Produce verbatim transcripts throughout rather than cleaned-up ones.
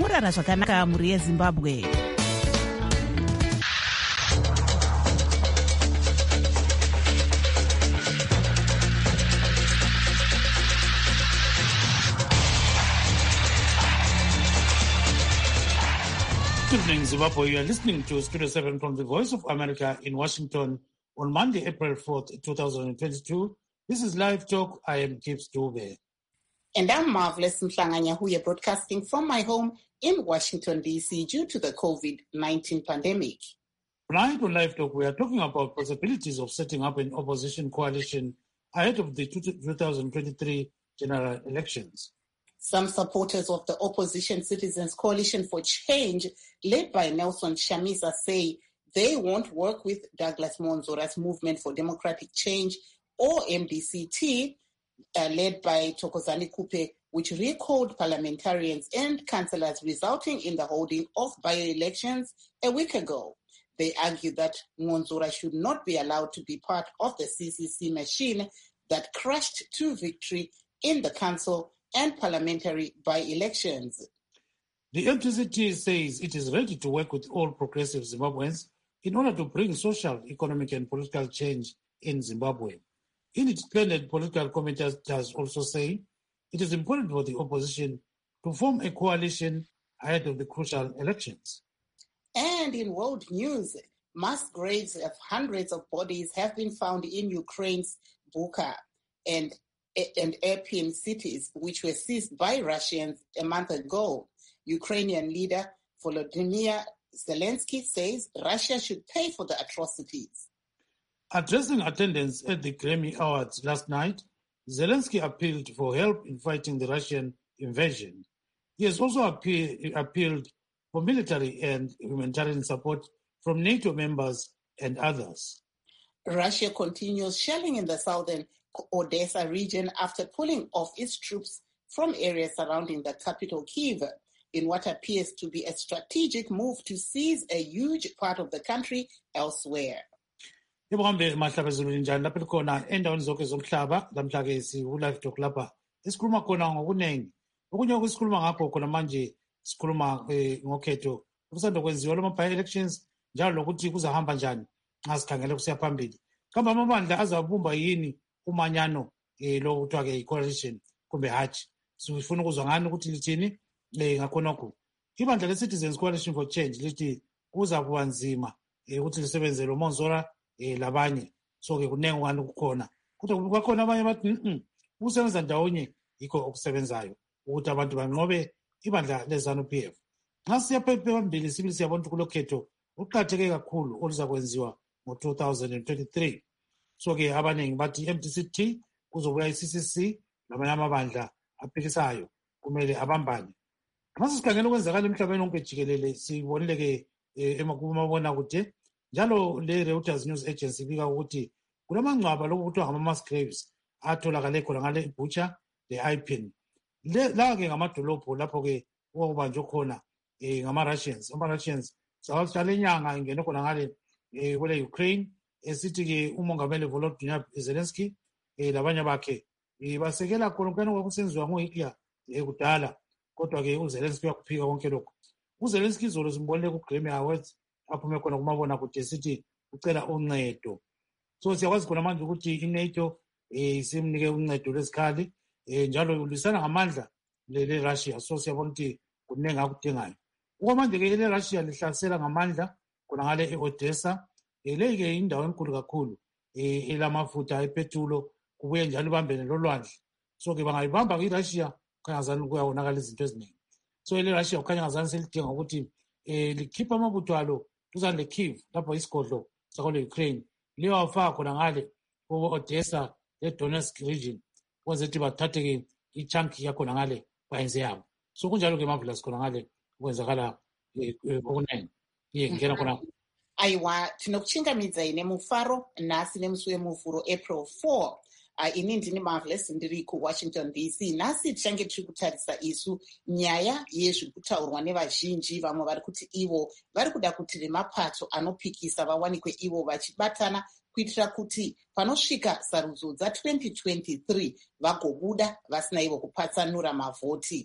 murara zvakanaka mhuri yeZimbabwe. Good evening, Zimbabwe. You are listening to Studio seven from the Voice of America in Washington on Monday, April fourth, twenty twenty-two. This is Live Talk. I am Gibbs Dube. And I'm Marvelous Mhlanganyahuye, broadcasting from my home in Washington, D C due to the COVID nineteen pandemic. Tonight on Live Talk, we are talking about possibilities of setting up an opposition coalition ahead of the two thousand twenty-three general elections. Some supporters of the Opposition Citizens Coalition for Change, led by Nelson Chamisa, say they won't work with Douglas Monzora's Movement for Democratic Change, or M D C T, uh, led by Thokozani Kupe, which recalled parliamentarians and councillors, resulting in the holding of by-elections a week ago. They argue that Monzora should not be allowed to be part of the C C C machine that crushed to victory in the council and parliamentary by-elections. The M D C T says it is ready to work with all progressive Zimbabweans in order to bring social, economic and political change in Zimbabwe. Independent political commentators also say it is important for the opposition to form a coalition ahead of the crucial elections. And in world news, mass graves of hundreds of bodies have been found in Ukraine's Bucha and and Irpin cities, which were seized by Russians a month ago. Ukrainian leader Volodymyr Zelensky says Russia should pay for the atrocities. Addressing attendance at the Grammy Awards last night, Zelensky appealed for help in fighting the Russian invasion. He has also appeal, appealed for military and humanitarian support from NATO members and others. Russia continues shelling in the southern Odessa region after pulling off its troops from areas surrounding the capital Kyiv in what appears to be a strategic move to seize a huge part of the country elsewhere. Ibuhambe mahlaba ezulwini njani lapha likhona endaweni zonke zomhlaba lamhla ke siku-Live Talk lapha esikhuluma khona ngokuningi okunye okusikhuluma ngakho khona manje sikhuluma ngokhetho okusanda kwenziwa lama by-elections njalo lokuthi kuzahamba njani nxa sikhangele kusiya phambili kambe amabandla azabumba yini umanyano eh lo kuthiwa ke i-coalition kumbe hatshi sifuna ukuzwa ngani ukuthi lithini eh ngakhonokho ibandla le-Citizens Coalition for Change lithi kuza kuba nzima eh ukuthi lisebenze lo Monzora eh labanye so ke kunenge ngani kukhona kodwa kwakhona abanye bathi mhm ukusebenza ndawonye yikho okusebenzayo ukuthi abantu banqobe ibandla le-ZANU-P F. Nxa siya phambili sibili siyabona ukuthi kulokhetho uqhatheke kakhulu oluza kwenziwa ngo two thousand twenty-three. So ke abaningi bathi M D C T kuzobuya i-C C C lamanye amabandla aphikisayo kumele abambane. Nxa sikhangela ukwenzakala emhlabeni wonke jikelele sibonile ke emakubona kude njalo le Reuters News Agency ibika ukuthi kulamangcwaba lokhu kuthiwa ngama-mass graves atholakale khona ngale Bucha le-Irpin. La ke ngamadolobho lapho ke okubanjwe khona eh ngama-Russians. Ama-Russians sawahlala inyanga ingene khona ngale eh kwele Ukraine esithi ke umongameli Volodymyr Zelensky eh labanye bakhe basekela khona kwenye kwakusenziwa ngoHitler ekudala kodwa ke uZelensky uyakuphika konke lokho. uZelensky izolo simbonile ku-Grammy Awards aphume khona kumabona kude sithi ucela uncedo. So siyakwazi khona manje ukuthi i-NATO eh isimnike uncedo lesikhali eh njalo ulisana ngamandla le Russia. So siyabona ukuthi kunenge akudingayo. Okwamanje ke le Russia lihlasela ngamandla khona ngale e-Odessa. Le ke indawo enkulu kakhulu eh elamafutha epetulo kubuye njalo ibambene lolwandle. So ke bangayibamba kwi-Russia khanya ngazani kuyawonakala izinto eziningi. So le Russia khanya ngazani selidinga ukuthi eh likhipha amabutho alo duzane le-Kyiv lapho isigodlo sakole Ukraine liyawafaka khona ngale ku-Odessa le-Donetsk region kwenze ukuthi bathathe ke i-chunk yakhona ngale bayenze yabo. So kunjalo ke marvelous khona ngale kwenzakala okuningi iye ngena khona. Aiwa tinokuchingamidza ine mufaro nhasi nemusi wemuvhuro April fourth. Uh, ini ndini Marvelous ndiri kuWashington D C. Nhasi tichange tiri kutarisa isu nyaya yezvirikutaurwa nevazhinji vamwe vari kuti ivo vari kuda kuti vemapato anopikisa vawanikwe ivo vachibatana kuitira kuti panosvika sarudzo dza twenty twenty-three vagobuda vasina ivo kupatsanura mavhoti.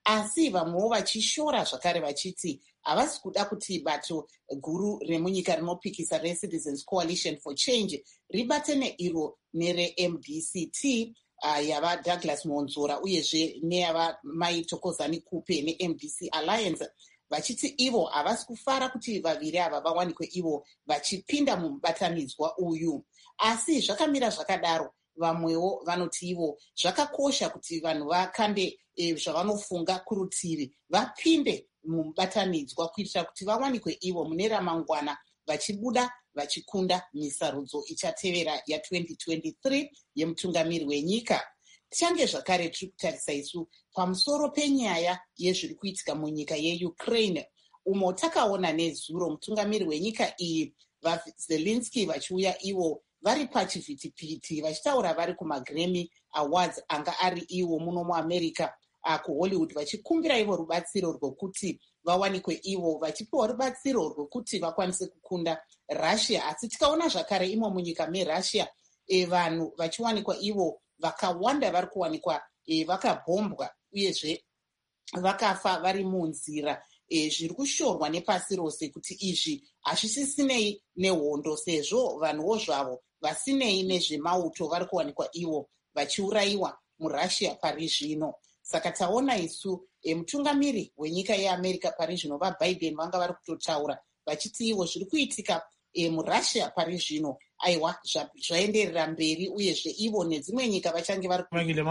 asi vamwewo vachishora zvakare vachiti havasi kuda kuti bato guru remunyika rinopikisa reCitizens Coalition for Change ribate neiro nereM D C T uh, yava Douglas Monzora uyezve neyava Mai Thokozani Kupe neM D C Alliance, vachiti ivo havasi kufara kuti vaviri ava vawanikwe ivo vachipinda mumubatanidzwa uyu. Asi zvakamira zvakadaro, vamwewo vanoti ivo zvakakosha kuti vanhu vakande e, zvavanofunga kurutivi vapinde mumubatanidzwa kuitira kuti vawanikwe ivo mune ramangwana vachibuda vachikunda misarudzo ichatevera ya twenty twenty-three yemutungamiri wenyika. Tichange zvakare tiri kutarisa isu pamusoro penyaya yezviri kuitika munyika yeUkraine, umo takaona nezuro mutungamiri wenyika iyi vaZelensky vachiuya ivo vari pachivhitivhiti vachitaura vari kumaGrammy Awards anga ari ivo muno muAmerica kuHollywood, vachikumbira ivo rubatsiro rwekuti vawanikwe ivo vachipiwa rubatsiro rwekuti vakwanise kukunda Russia. Asi tikaona zvakare imo munyika meRussia e, vanhu vachiwanikwa ivo vakawanda vari kuwanikwa e, vakabhombwa uyezve vakafa vari munzira. E, zviri kushorwa nepasi rose kuti izvi hazvisisinei nehondo, sezvo vanhuwo zvavo vasinei nezvemauto vari kuwanikwa ivo vachiurayiwa muRussia pari zvino. Saka taona isu e, mutungamiri wenyika yeAmerica pari zvino vaBiden vanga vari kutotaura vachiti ivo zviri kuitika e, muRussia pari zvino aiwa zvaenderera mberi, uyezve ivo nedzimwe nyika vachange vari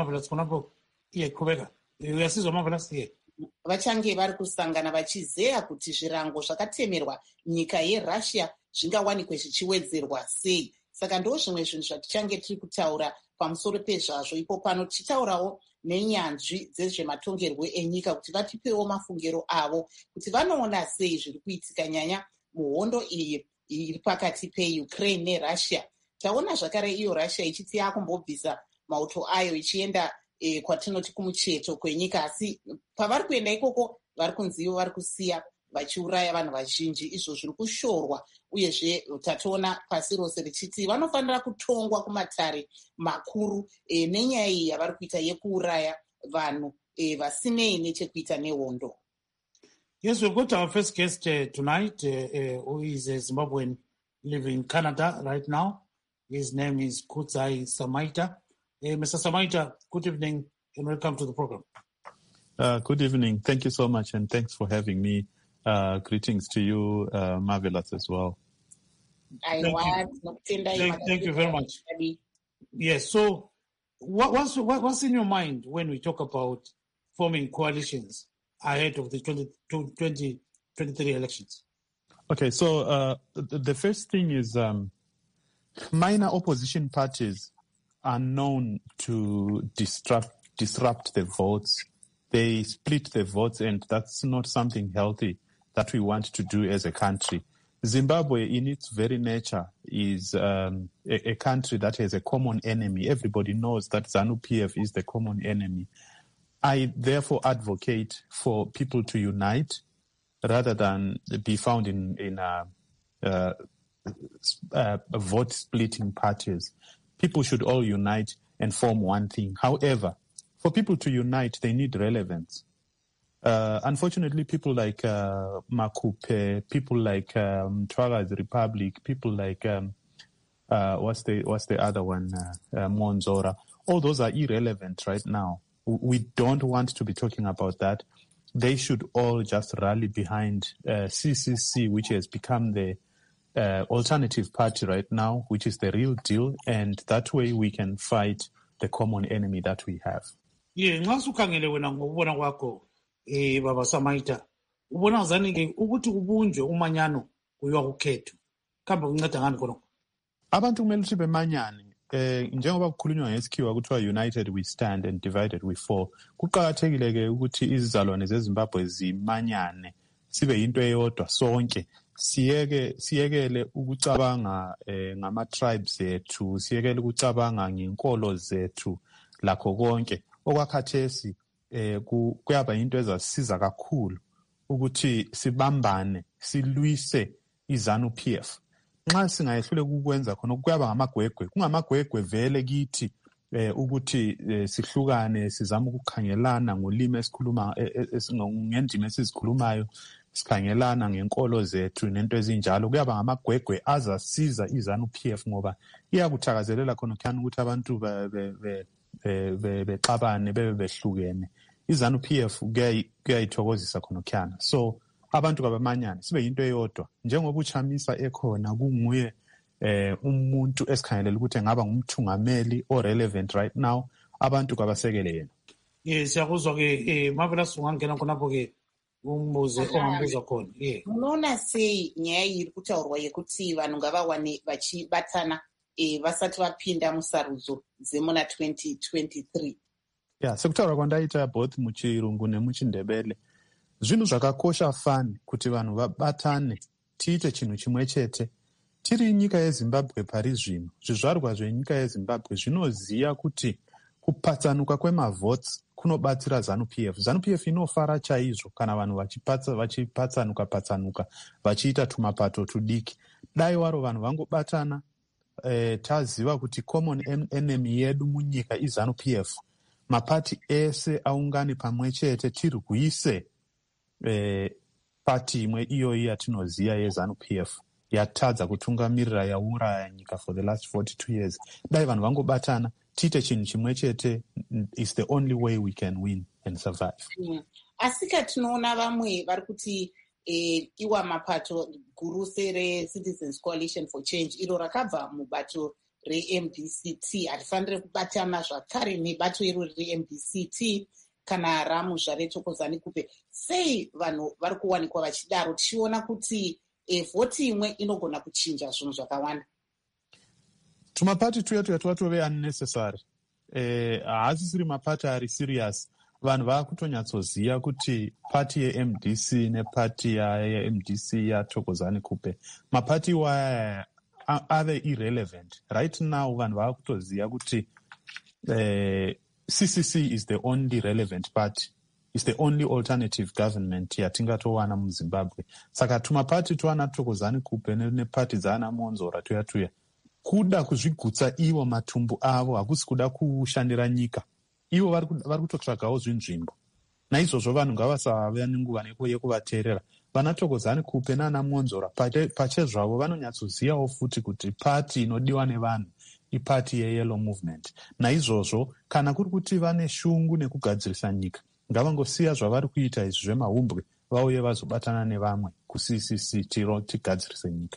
vachange vari kusangana vachizeya kuti zvirango zvakatemerwa nyika yeRussia zvingawanikwe zvichiwedzerwa sei. Saka ndo zvimwe zvinhu zvatichange tiri kutaura pamusoro pezvazvo. Ipo pano tichitaurawo nenyanzvi dzezvematongerwo enyika kuti vatipewo mafungiro avo kuti vanoona sei zviri kuitika nyanya muhondo iyi iri pakati peUkraine neRussia. Taona zvakare iyo Russia ichiti yakumbobvisa mauto ayo ichienda e, kwatinoti kumucheto kwenyika, asi pavari kuenda ikoko vari kunzi ivo vari kusiya vachiuraya vanhu vazhinji. Izvo zviri kushorwa, uyezve tatoona pasi rose richiti vanofanira kutongwa kumatare makuru e, nenyaya iyi yavari kuita yekuuraya vanhu e, vasinei nechekuita nehondo. Yes, we've got our first guest uh, tonight, uh, uh, who is a Zimbabwean living in Canada right now. His name is Kudzai Samaita. Uh, Mister Samaita, good evening and welcome to the program. Uh, good evening. Thank you so much, and thanks for having me. Uh, greetings to you, uh, Marvelous, as well. I Thank want you. Thank, thank you very much. Yes, so what, what's, what, what's in your mind when we talk about forming coalitions ahead of the twenty twenty-three elections? Okay, so uh, the, the first thing is um, minor opposition parties are known to disrupt, disrupt the votes. They split the votes, and that's not something healthy that we want to do as a country. Zimbabwe, in its very nature, is um, a, a country that has a common enemy. Everybody knows that ZANU-P F is the common enemy. I therefore advocate for people to unite rather than be found in, in uh, uh, uh, vote-splitting parties. People should all unite and form one thing. However, for people to unite, they need relevance. Uh, unfortunately, people like uh, Makupe, people like um, Twaga's Republic, people like um, uh, what's the what's the other one, uh, uh, Monzora, all those are irrelevant right now. We don't want to be talking about that. They should all just rally behind uh, C C C, which has become the uh, alternative party right now, which is the real deal, and that way we can fight the common enemy that we have. Yeah, nxa ukhangele wena ngokubona kwakho eh baba Samaita, ubona zanike ukuthi kubunjwe umanyano kuyiwa kukhetho. Kambe kunceda ngani khona? Abantu kumele ukuthi bemanyane. Eh njengoba kukhulunywa ngesikhiwa kuthiwa united we stand and divided we fall. Kuqhakathekile ke ukuthi izizalwane zeZimbabwe zimanyane sibe into eyodwa sonke. Siyeke siyekele ukucabanga eh, ngama tribes ethu, siyekele ukucabanga ngenkolo zethu lakho konke. Okwakhathesi eh kuyaba into ezasiza kakhulu ukuthi sibambane silwise iZANU-P F. Nxa singayehlule ukwenza khona kuyaba ngamagwegwe, kungamagwegwe vele kithi eh ukuthi sihlukane sizama ukukhangelana ngolimi esikhuluma ngendima esizikhulumayo sikhangelana ngenkolo zethu nento ezinjalo kuyaba ngamagwegwe azasiza iZANU-P F ngoba iyakuthakazelela khona khani ukuthi abantu bexabane bebe behlukene iZANU-P F kuyayithokozisa khona khani so abantu kabamanyane sibe yinto eyodwa njengoba uChamisa ekhona kunguye eh umuntu esikhangelela ukuthi engaba ngumthungameli o relevant right now abantu kabasekele yena. Yes siyakuzwa ke eh Marvelous ungangena khonapho ke umbuze ongambuza khona. Yeah. Unoona sei nyaya iri kutaurwa yekuti vanhu ngavawane vachibatana eh vasati vapinda musarudzo dzemuna twenty twenty-three. Yeah, sekutaura kwandaita both muchirungu nemuchindebele. Zvinhu zvakakosha fani kuti vanhu vabatane tiite chinhu chimwe chete. Tiri nyika yeZimbabwe pari zvino zvizvarwa zvenyika yeZimbabwe zvinoziya kuti kupatsanuka kwemavotes kunobatsira ZANU-P F. ZANU-P F inofara chaizvo kana vanhu vachipatsa vachipatsanuka patsanuka vachiita tumapato tudiki. Dai waro vanhu vangobatana eh, taziva kuti common enemy yedu munyika iZANU-P F. Mapati ese aungane pamwe chete tiri kuise eh, pati imwe iyoyi yatinoziya yeZANU-P F. Yatadza kutungamirira yauraya nyika for the last forty-two years. Dai vanhu vangobatana tiite chinhu chimwe chete is the only way we can win and survive. Mm. Asika tinoona vamwe vari kuti eh, iwa mapato guru sere Citizens Coalition for Change iro rakabva mubato re-M D C T hatifanire kubatana zvakare nebato iro re-M D C T kana ramu zvarethokozani kupe sei vanhu vari kuwanikwa vachidaro tichiona kuti e vhoti imwe inogona kuchinja zvinhu zvakawanda. Tumapati tuya tuya twatove unnecessary. Eh haasisiri mapati ari serious. Vanhu vakutonyatsoziya kuti pati ye-M D C nepati ye-M D C yaThokozani Kupe mapati waya ave irrelevant. Right now vanhu vakutoziya kuti eh C C C is the only relevant party. It's the only alternative government yatingatowana muZimbabwe. Saka tumapati twana Thokozani Kupe nepati dzana Monzora tuya tuya kuda kuzvigutsa ivo matumbu avo hakusi kuda kushandira nyika. Ivo vari kutotsvagawo zvinzvimbo. Naizvozvo vanhu ngavasava nenguva yekuvateerera. Vana Thokozani Kupe nana Monzora pachezvavo vanonyatsoziyawo futi kuti pati inodiwa nevanhu ipati yeYellow Movement. Naizvozvo kana kuri kuti vane shungu nekugadzirisa nyika ngavangosiya zvavari kuita izvi zvemahumbwe vauye vazobatana nevamwe ku-C C C tiro tigadzirise nyika.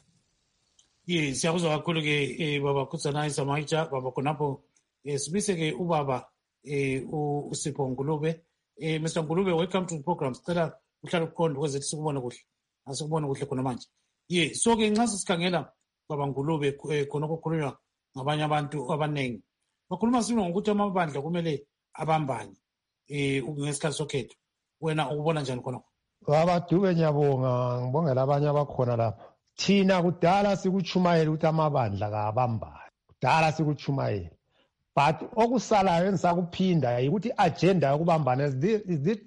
Ye siyakuzwa kakhulu ke eh, baba Kudzanani Samaita baba khonapho eh, sibise ke ubaba eh, uSipho Ngulube. eh, Mister Ngulube, welcome to the program. Sicela uhlale ukuqonda ukuze sikubone kuhle asikubone kuhle khona manje. Ye so ke nxa sikhangela baba Ngulube eh, khona okukhulunywa ngabanye abantu abaningi bakhuluma sino ngokuthi amabandla kumele abambane eh ngesikhathi sokhetho wena ukubona njani khona? Baba Dube ngiyabonga ngibongela abanye abakhona lapha. Thina kudala sikuchumayela ukuthi amabandla kaabambane kudala sikuchumayela but okusalayo engisakuphinda ukuthi agenda yokubambana is it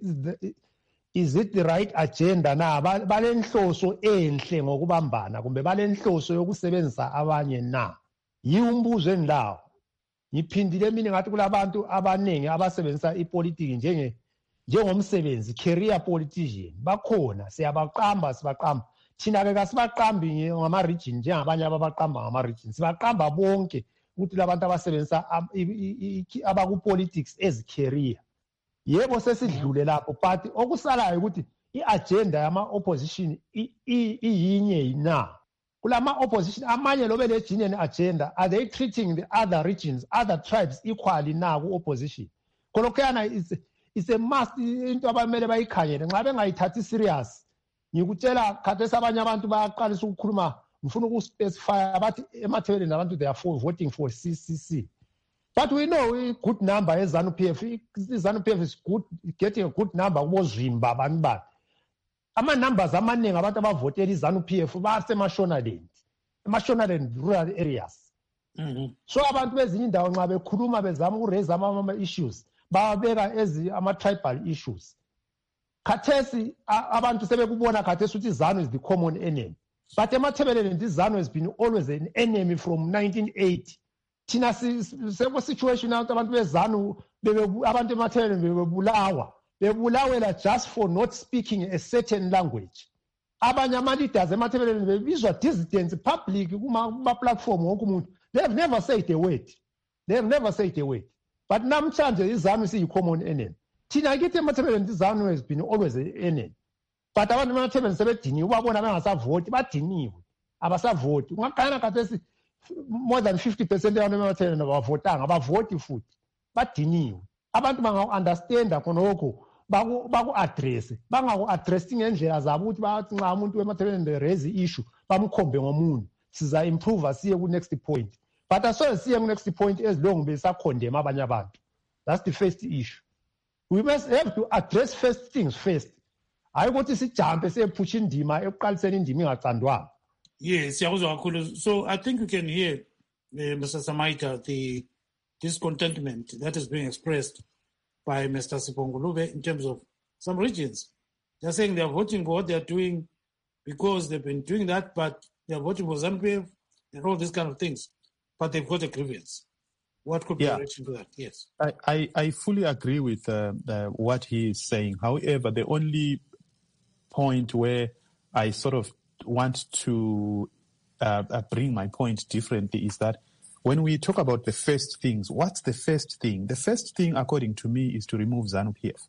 is it the right agenda na balenhloso enhle ngokubambana kumbe balenhloso yokusebenzisa abanye na yiwumbuzo endawo. Ngiphindile mina ngathi kulabantu abaningi abasebenzisa ipolitiki njenge njengomsebenzi career politician bakhona siyabaqamba sibaqamba thina ke kasibaqambi ngama region njengabanye ababaqamba ngama region sibaqamba bonke ukuthi labantu abasebenzisa abaku politics as career. Yebo sesidlule lapho but okusalayo ukuthi iagenda yama opposition iyinye na kulama opposition amanye lobe le genuine agenda are they treating the other regions other tribes equally na ku opposition kolokuyana is is a must into abamele bayikhanyele nxa bengayithathi serious. Ngikutshela khathesi abanye abantu bayaqalisa ukukhuluma ngifuna ukuspecify abathi emathebeleni abantu they are for voting for C C C but we know a good number yeZANU-P F iZANU-P F is good getting a good number kubozimba abantu bani ama numbers amaningi abantu abavotela iZANU-P F basemashonaleni emashonaleni rural areas. Mhm. So abantu bezinye indawo nxa bekhuluma bezama ukuraise ama issues babeka ezi ama tribal issues. Khathesi abantu sebekubona khathesi ukuthi iZANU is the common enemy but emathebeleni iZANU has been always an enemy from nineteen eighty thina sekwe-situation ukuthi abantu bezanu abantu emathebeleni bebebulawa bebulawela just for not speaking a certain language. Abanye ama-leaders emathebeleni bebizwa dissidents public kuma-platform wonke umuntu. They have never said a word. They have never said a word. But namhlanje izanu siyi-common enemy. Thina kithi emathebeleni izanu has been always an enemy. But abantu emathebeleni sebediniwe ubabona bengasavoti badiniwe abasavoti. Ungakhayana khathesi more than fifty percent yabantu emathebeleni abavotanga abavoti futhi badiniwe. Abantu bangaku-understanda khonokho baku-addresse bangaku-addresse ngendlela zabo ukuthi bathi nxa umuntu wemathebeleni raise issue bamkhombe ngomunye siza-improve siye ku-next point. But asoze siye ku-next point as long besakhondema abanye abantu. That's the first issue. We must have to address first things first. Hayi ukuthi sijampe siyephusha indima ekuqaliseni indima ingacandwanga. Yes, siyakuzwa kakhulu. So I think you can hear, uh, Mister Samaita, the discontentment that is being expressed by Mister Sipho Ngulube in terms of some regions. They're saying they're voting for what they're doing because they've been doing that, but they're voting for ZANU-P F and all these kind of things. But they've got a grievance. What could be yeah. a reaction to that? Yes. I, I, I fully agree with uh, uh, what he is saying. However, the only point where I sort of want to uh, uh, bring my point differently is that when we talk about the first things, what's the first thing? The first thing, according to me, is to remove ZANU-P F.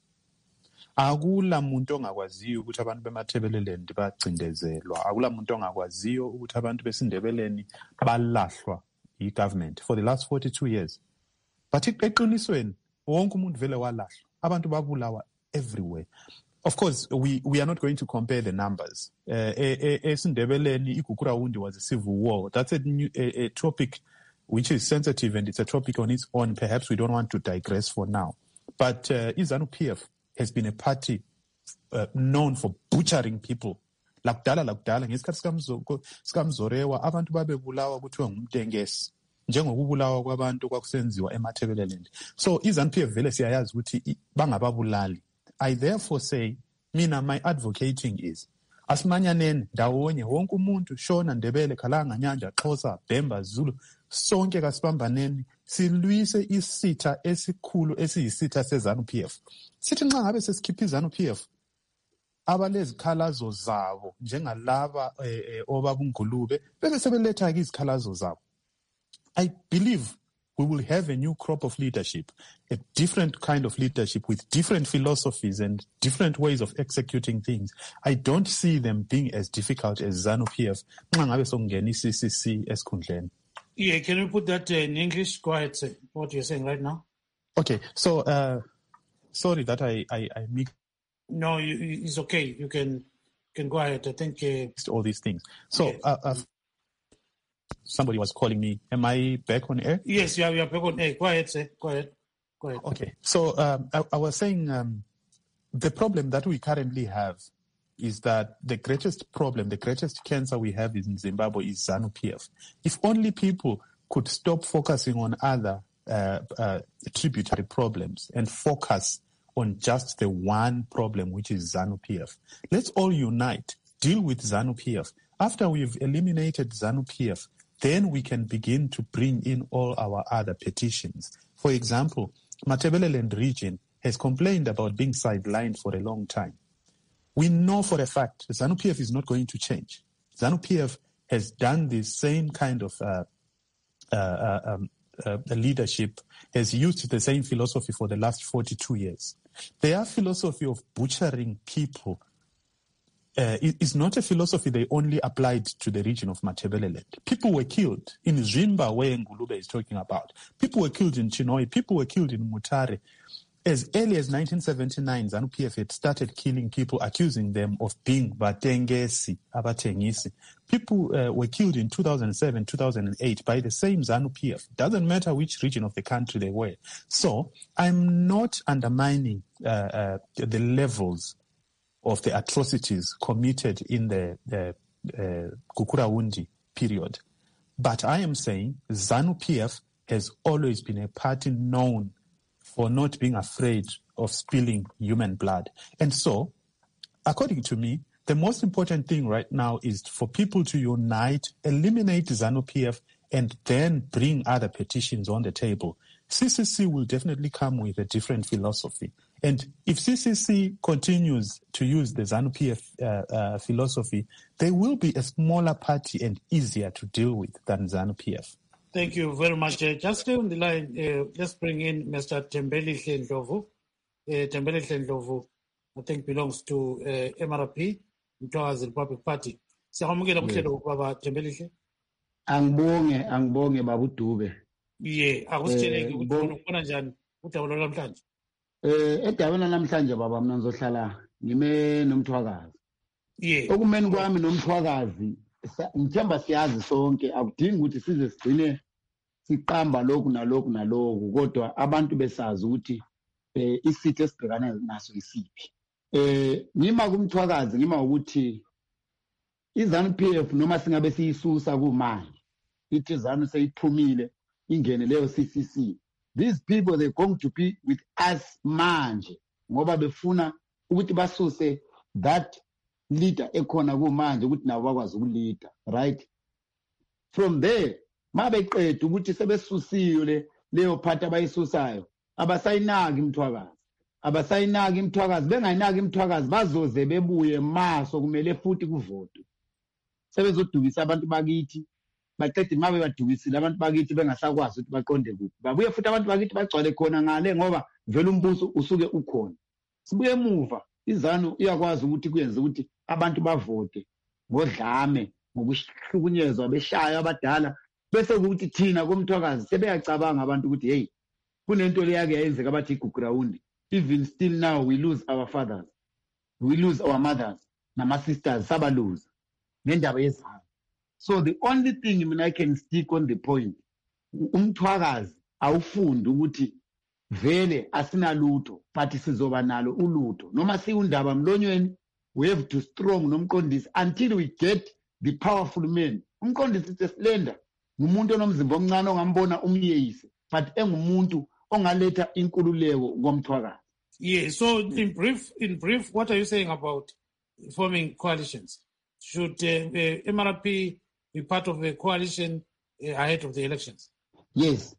Akula muntu ongakwaziyo ukuthi abantu bemathebeleleni bacindezelwa. Akula muntu ongakwaziyo ukuthi abantu besindebeleni balahlwa i-government for the last forty-two years. But eqinisweni wonke umuntu vele walahlwa. Abantu babulawa everywhere. Of course, we, we are not going to compare the numbers. Esindebeleni uh, iGukurawundi was a civil war. That's a, new, a, a topic which is sensitive and it's a topic on its own. Perhaps we don't want to digress for now. But uh, ZANU-P F has been a party uh, known for butchering people. Lakudala lakudala ngesikhathi sikamzorewa abantu babebulawa kuthiwa ngumtengesi njengokubulawa kwabantu kwakusenziwa emathebeleleni. So ZANU-P F vele siyayazi ukuthi bangababulali. I therefore say, mina, my advocating is, asimanyaneni ndawonye wonke umuntu Shona, Ndebele, Khalanga, Nyanja, Xhosa, Bemba, Zulu, sonke kasibambaneni silwise isitha esikhulu esiyisitha seZANU-P F. Sithi nxa ngabe sesikhipha iZANU-P F abalezikhalazo zabo njengalaba eh, obabungulube bese sebeletha izikhalazo zabo. I believe we will have a new crop of leadership, a different kind of leadership with different philosophies and different ways of executing things. I don't see them being as difficult as ZANU-P F. Yeah, can you put that in English? Go ahead, say what you're saying right now. Okay, so uh, sorry that I, I, I mixed. No, you, it's okay. You can can go ahead. I think uh, all these things. So. Yes. Uh, uh, Somebody was calling me. Am I back on air? Yes, you are, you are back on air. Go ahead, sir. Go ahead. Go ahead. Okay. So um, I, I was saying um, the problem that we currently have is that the greatest problem, the greatest cancer we have in Zimbabwe is ZANU-P F. If only people could stop focusing on other uh, uh, tributary problems and focus on just the one problem, which is ZANU-P F. Let's all unite, deal with ZANU-P F. After we've eliminated ZANU-P F, then we can begin to bring in all our other petitions. For example, Matabeleland region has complained about being sidelined for a long time. We know for a fact that ZANU-P F is not going to change. ZANU-P F has done the same kind of uh, uh, um, uh, leadership, has used the same philosophy for the last forty-two years. Their philosophy of butchering people Uh, it is not a philosophy they only applied to the region of Matabeleland. People were killed in Zimba, where Ngulube is talking about. People were killed in Chinhoyi. People were killed in Mutare. As early as nineteen seventy-nine, ZANU-P F had started killing people, accusing them of being Batengesi, Abatengisi. People uh, were killed in two thousand seven, two thousand eight by the same ZANU-P F. Doesn't matter which region of the country they were. So I'm not undermining uh, uh, the levels of the atrocities committed in the, the uh, Gukurawundi period. But I am saying ZANU-P F has always been a party known for not being afraid of spilling human blood. And so, according to me, the most important thing right now is for people to unite, eliminate ZANU-P F, and then bring other petitions on the table, C C C will definitely come with a different philosophy. And if C C C continues to use the ZANU-P F uh, uh, philosophy, they will be a smaller party and easier to deal with than ZANU-P F. Thank you very much. Uh, just stay on the line. Uh, let's bring in Mister Thembelihle Ndlovu. Uh, Thembelihle Ndlovu, I think, belongs to uh, M R P, Mtwakazi Republic Party. Siyamukela kuhlelo baba Thembelihle. Angibonge, angibonge baba uDube. Yeah, akusitsheleke ukuthi wena ubona njani udaba namhlanje. Eh edabeni namhlanje baba mina ngizohlala ngime nomthwakazi. Yeah. Okumeni kwami nomthwakazi ngithemba siyazi sonke akudingi ukuthi size sigcine siqamba lokhu nalokhu nalokhu kodwa abantu besazi ukuthi eh isithi esibhekana naso isiphi. Eh ngima kumthwakazi ngima ukuthi iZANU-P F noma singabe siyisusa kumanje ithi ZANU seyiphumile ingene leyo C C C. These people they're going to be with us manje ngoba befuna ukuthi basuse that leader ekhona kumanje ukuthi nabo bakwazi ukuleader, right? From there mabeqeda ukuthi sebesusiyo le leyo party abayisusayo abasayinaki imthwakazi abasayinaki imthwakazi bengayinaki imthwakazi bazoze bebuye maso kumele futhi kuvote sebezodukisa abantu bakithi baqede mabe badukisile abantu bakithi bengasakwazi ukuthi baqonde kuphi babuye futhi abantu bakithi bagcwale khona ngale ngoba vele umbuso usuke ukhona. Sibuye emuva iZANU iyakwazi ukuthi kuyenze ukuthi abantu bavote ngodlame ngokuhlukunyezwa beshaya abadala bese ukuthi thina komthwakazi sebeyacabanga abantu ukuthi hey kunento leyake yenzeka abathi igugrawundi. Even still now we lose our fathers, we lose our mothers nama sisters sabaluza ngendaba yezana. So the only thing I mean I can stick on the point umthwakazi awufundi ukuthi vele asinalutho but sizoba nalo ulutho noma siundaba mlonyweni. We have to strong nomqondisi until we get the powerful men. Umqondisi sesilenda ngumuntu onomzimba omncane ongambona umyeyise but engumuntu ongaletha inkululeko ngomthwakazi. Yeah, so in brief, in brief, what are you saying about forming coalitions? Should uh, uh, M R P be part of a coalition uh, ahead of the elections? Yes,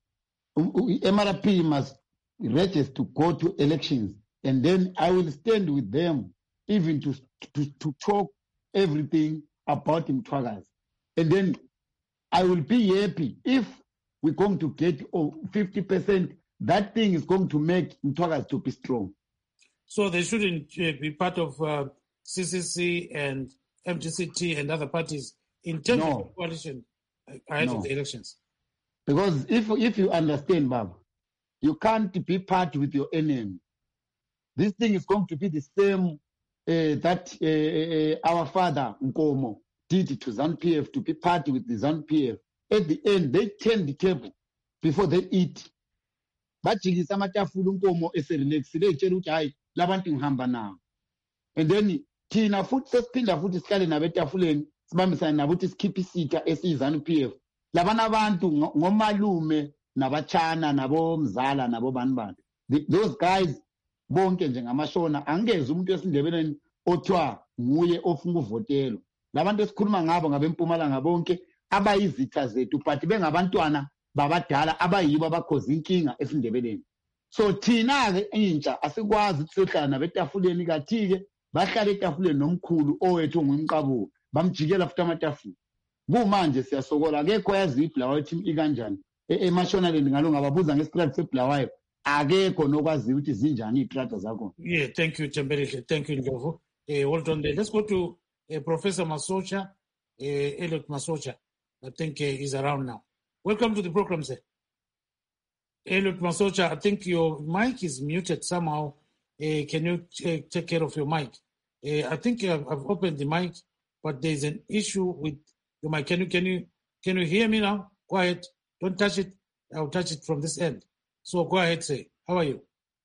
M R P must register to go to elections, and then I will stand with them even to to, to talk everything about Mthwakazi. And then I will be happy if we're going to get oh, fifty percent. That thing is going to make Mthwakazi to be strong. So they shouldn't uh, be part of uh, C C C and M T C T and other parties in terms No. of coalition ahead No. of the elections? Because if if you understand, Baba, you can't be part with your enemy. This thing is going to be the same uh, that uh, our father Nkomo did to ZANU-P F, to be party with the ZANU-P F. At the end, they turn the table before they eat. Bajikisa amatafula uNkomo eserelaxile etshela ukuthi hayi labantu ngihamba nawo. And then thina futhi sesiphinda futhi sihlale nabetafuleni sibambisane nabo ukuthi sikhiphe isitha esiyi-ZANU-P F. Labana abantu ngomalume nabachana nabomzala nabo bani bani. Those guys bonke nje ngamashona angeze umuntu esindebeleni othiwa nguye ofuna ukuvotelo. Labantu esikhuluma ngabo ngabempumalanga bonke abayizitha zethu but bengabantwana babadala abayibo abakhoza inkinga esindebeleni. So thina ke intsha asikwazi ukuthi sihlala nabetafuleni kathi-ke bahlala etafuleni nomkhulu owethu ngumqabuko bamjikela futhi amatafula. Kumanje siyasokola akekho yazi ibhlawayo team ikanjani emashonaleni ngalo ngababuza ngesikhathi sebhlawayo akekho nokwazi ukuthi zinjani itrata zakho. Yeah, thank you, Thembelihle. Thank you, Ndlovu. Uh, hold on there. Let's go to uh, Professor Masocha, uh, Elliot Masocha. I think uh, he's around now. Welcome to the program, sir. Elliot Masocha, I think your mic is muted somehow. Uh, can you uh, take care of your mic? Uh, I think I've, I've opened the mic, but there's an issue with your mic. Can you can you can you hear me now? Quiet. Don't touch it. I'll touch it from this end. So go ahead, sir. How are you?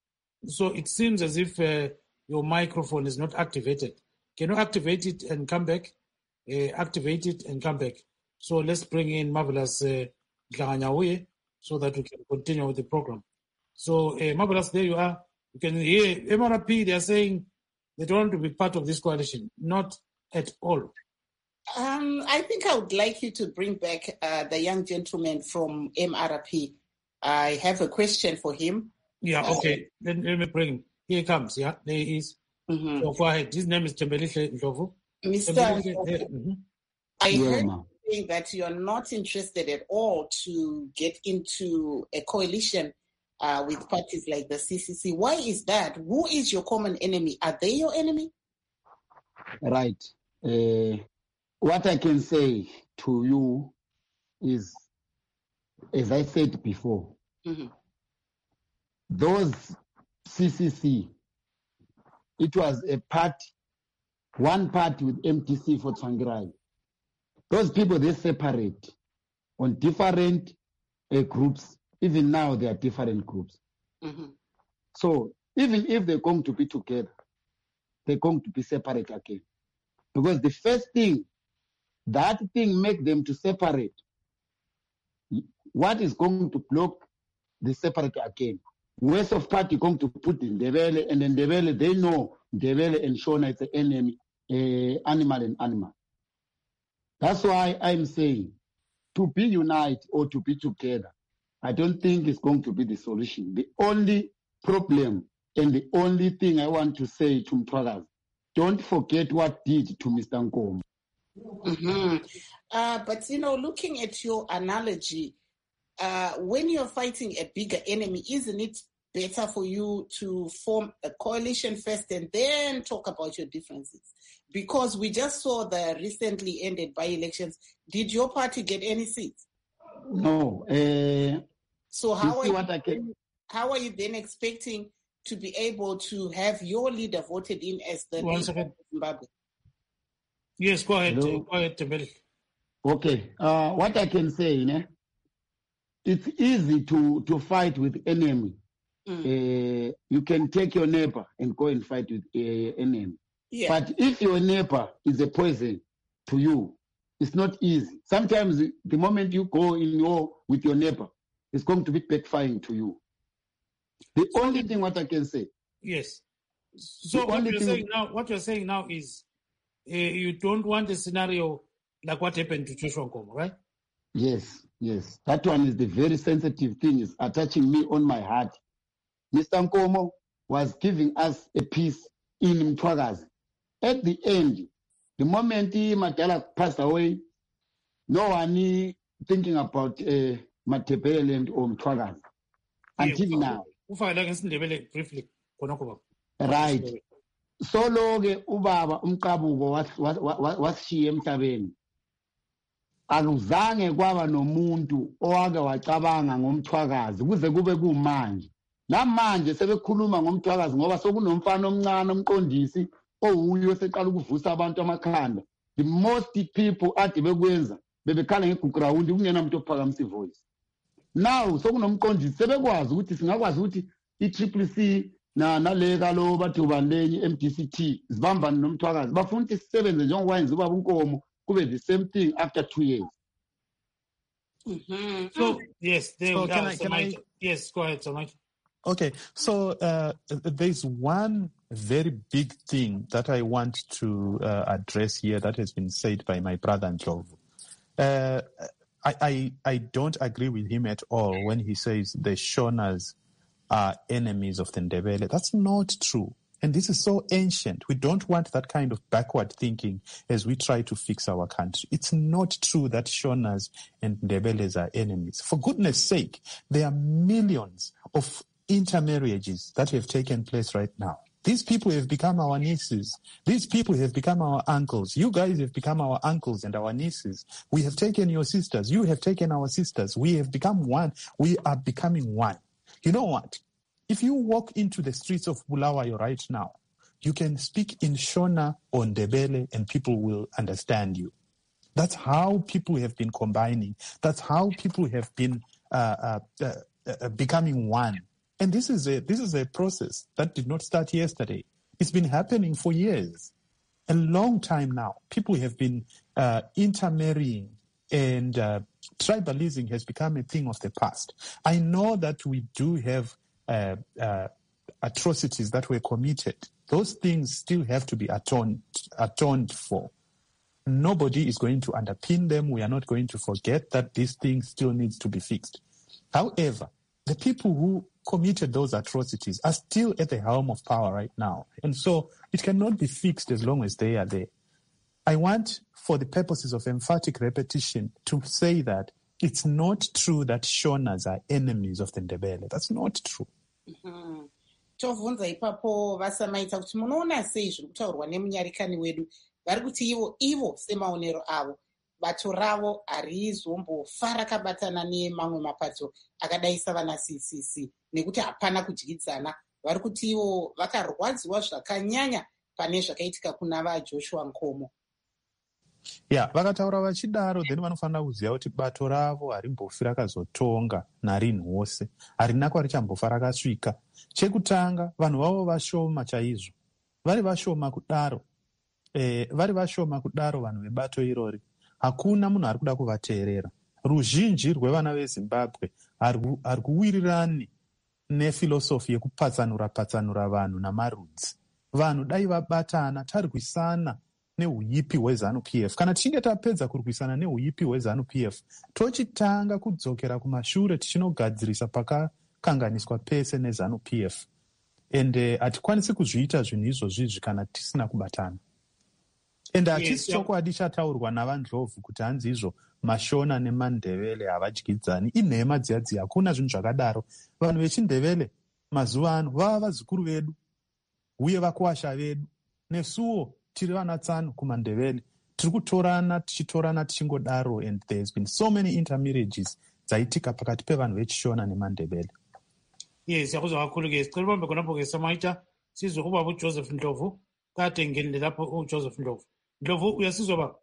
So it seems as if uh, your microphone is not activated. Can you activate it and come back? Uh, activate it and come back. So let's bring in Marvelous uh, Dlanganyawe so that we can continue with the program. So uh, Marvelous, there you are. You can hear M R P, they are saying they don't want to be part of this coalition. Not at all. Um, I think I would like you to bring back uh, the young gentleman from M R P. I have a question for him. Yeah, okay. Uh, let, let me bring him. Here he comes, yeah. There he is. Mm-hmm. So go ahead. His name is Tembelihle Ndlovu. Mister Mm-hmm. I yeah, heard you saying that you are not interested at all to get into a coalition uh, with parties like the C C C. Why is that? Who is your common enemy? Are they your enemy? Right. Uh, what I can say to you is, as I said before, mm-hmm. those C C C, it was a party, one party with M T C for Tsvangirai. Those people, they separate on different uh, groups. Even now, they are different groups. Mm-hmm. So even if they're going to be together, they're going to be separate again. Because the first thing, that thing make them to separate. What is going to block the separate again? West of Party going to put in Ndebele, and then Ndebele, they know Ndebele and Shona is the enemy, uh, animal and animal. That's why I'm saying to be united or to be together, I don't think it's going to be the solution. The only problem and the only thing I want to say to Mtwagazi, don't forget what did to Mister Nkomo. Mm-hmm. Uh, but, you know, looking at your analogy, uh, when you're fighting a bigger enemy, isn't it better for you to form a coalition first and then talk about your differences? Because we just saw the recently ended by-elections. Did your party get any seats? No. Uh, so how are, you, what I can... how are you then expecting to be able to have your leader voted in as the One leader second. of Zimbabwe? Yes, go ahead. Hello? Go ahead, Tembelihle. Okay. Uh, what I can say, you know, it's easy to, to fight with enemy. Mm. Uh, you can take your neighbor and go and fight with uh, enemy. Yeah. But if your neighbor is a poison to you, it's not easy. Sometimes the moment you go in war with your neighbor, it's going to be backfiring to you. The so only thing what I can say. Yes. So what you're saying now, what you're saying now is uh, you don't want a scenario like what happened to Joshua Nkomo, right? Yes, yes. That one is the very sensitive thing, is attaching me on my heart. Mister Nkomo was giving us a peace in Mtwagazi. At the end, the moment Madala passed away, no one thinking about uh, Matebele and Mtwagazi until yeah, now. Briefly. Right. So long ubaba umqabuko wasishiya emhlabeni. Akuzange kwaba nomuntu owake wacabanga ngomthwakazi kuze kube kumanje. Namanje sebekhuluma ngomthwakazi ngoba sokunomfana omncane omqondisi owuyo seqala ukuvusa abantu amakhanda. The most people ade bekwenza bebekhala ngeground kungena umuntu ophakamisa ivoice. Now sokunomqondisi sebekwazi ukuthi singakwazi ukuthi i-Triple C na nalega lo bathi ubandenye M D C T zibambane nomthwakazi bafuna ukuthi sisebenze njengokwenza ubaba uNkomo kube the same thing after two years. Mm-hmm. So yes, there so can I, can I, yes, go ahead, Samaj. Okay, so uh, there's one very big thing that I want to uh, address here that has been said by my brother Ndlovu. Uh, I, I I don't agree with him at all when he says the Shonas are enemies of the Ndebele. That's not true. And this is so ancient. We don't want that kind of backward thinking as we try to fix our country. It's not true that Shonas and Ndebeles are enemies. For goodness sake, there are millions of intermarriages that have taken place right now. These people have become our nieces. These people have become our uncles. You guys have become our uncles and our nieces. We have taken your sisters. You have taken our sisters. We have become one. We are becoming one. You know what? If you walk into the streets of Bulawayo right now, you can speak in Shona or Ndebele and people will understand you. That's how people have been combining. That's how people have been uh, uh, uh, uh, becoming one. And this is a this is a process that did not start yesterday. It's been happening for years, a long time now. People have been uh, intermarrying, and uh, tribalism has become a thing of the past. I know that we do have uh, uh, atrocities that were committed. Those things still have to be atoned atoned for. Nobody is going to underpin them. We are not going to forget that this thing still needs to be fixed. However, the people who committed those atrocities are still at the helm of power right now. And so it cannot be fixed as long as they are there. I want, for the purposes of emphatic repetition, to say that it's not true that Shonas are enemies of the Ndebele. That's not true. Mm-hmm. Tovunza ipapo vasamaita kuti munoona sei zviri kutaurwa nemunyarikani wedu vari kuti ivo ivo semaonero avo bato ravo harizombofa rakabatana nemamwe mapato akadai savana C C C nekuti hapana kudyidzana. Vari kuti ivo vakarwadziwa zvakanyanya pane zvakaitika kuna vaJoshua Nkomo. Yeah, vakataura vachidaro then vanofanira kuziva kuti bato ravo harimbofi rakazotonga narinhose, harina kwarichambofara rakasvika. Chekutanga vanhu vavo vashoma chaizvo. Vari vashoma kudaro, eh, vari vashoma kudaro vanhu vebato irori. Hakuna munhu ari kuda kuvateerera. Ruzhinji rwevana veZimbabwe hari kuwirirani nefilosofi yekupatsanura patsanura vanhu namarudzi. Vanhu dai vabatana tarwisana neuipi hweZanu P F. Kana tichinge tapedza kurwisana neuipi hweZanu P F, tochitanga kudzokera kumashure tichinogadzirisa pakakanganiswa pese neZanu P F. Ende hatikwanisi kuzviita zvinhu izvozvizvi kana tisina kubatana. Ende hatisi chokwadi chataurwa navanhlovu kuti hanzi izvo Mashona neMandebele havadyidzani. Inhema dziya dziya, hakuna zvinhu zvakadaro. Vanhu vechiNdebele mazuva ano vava vazukuru vedu uye vakuwasha vedu. Nesuwo tiri vanatsanu kumaNdebele tiri kutorana tichitorana tichingodaro, and there has been so many intermarriages dzaitika pakati pevanhu vechishona neMandebele. Yes, yakuzwa kakhulu ke sicela ubambe khonapho ke samaita sizwe kubaba uJoseph Ndlovu kade ngenile lapho uJoseph Ndlovu. Ndlovu uyasizwa baba?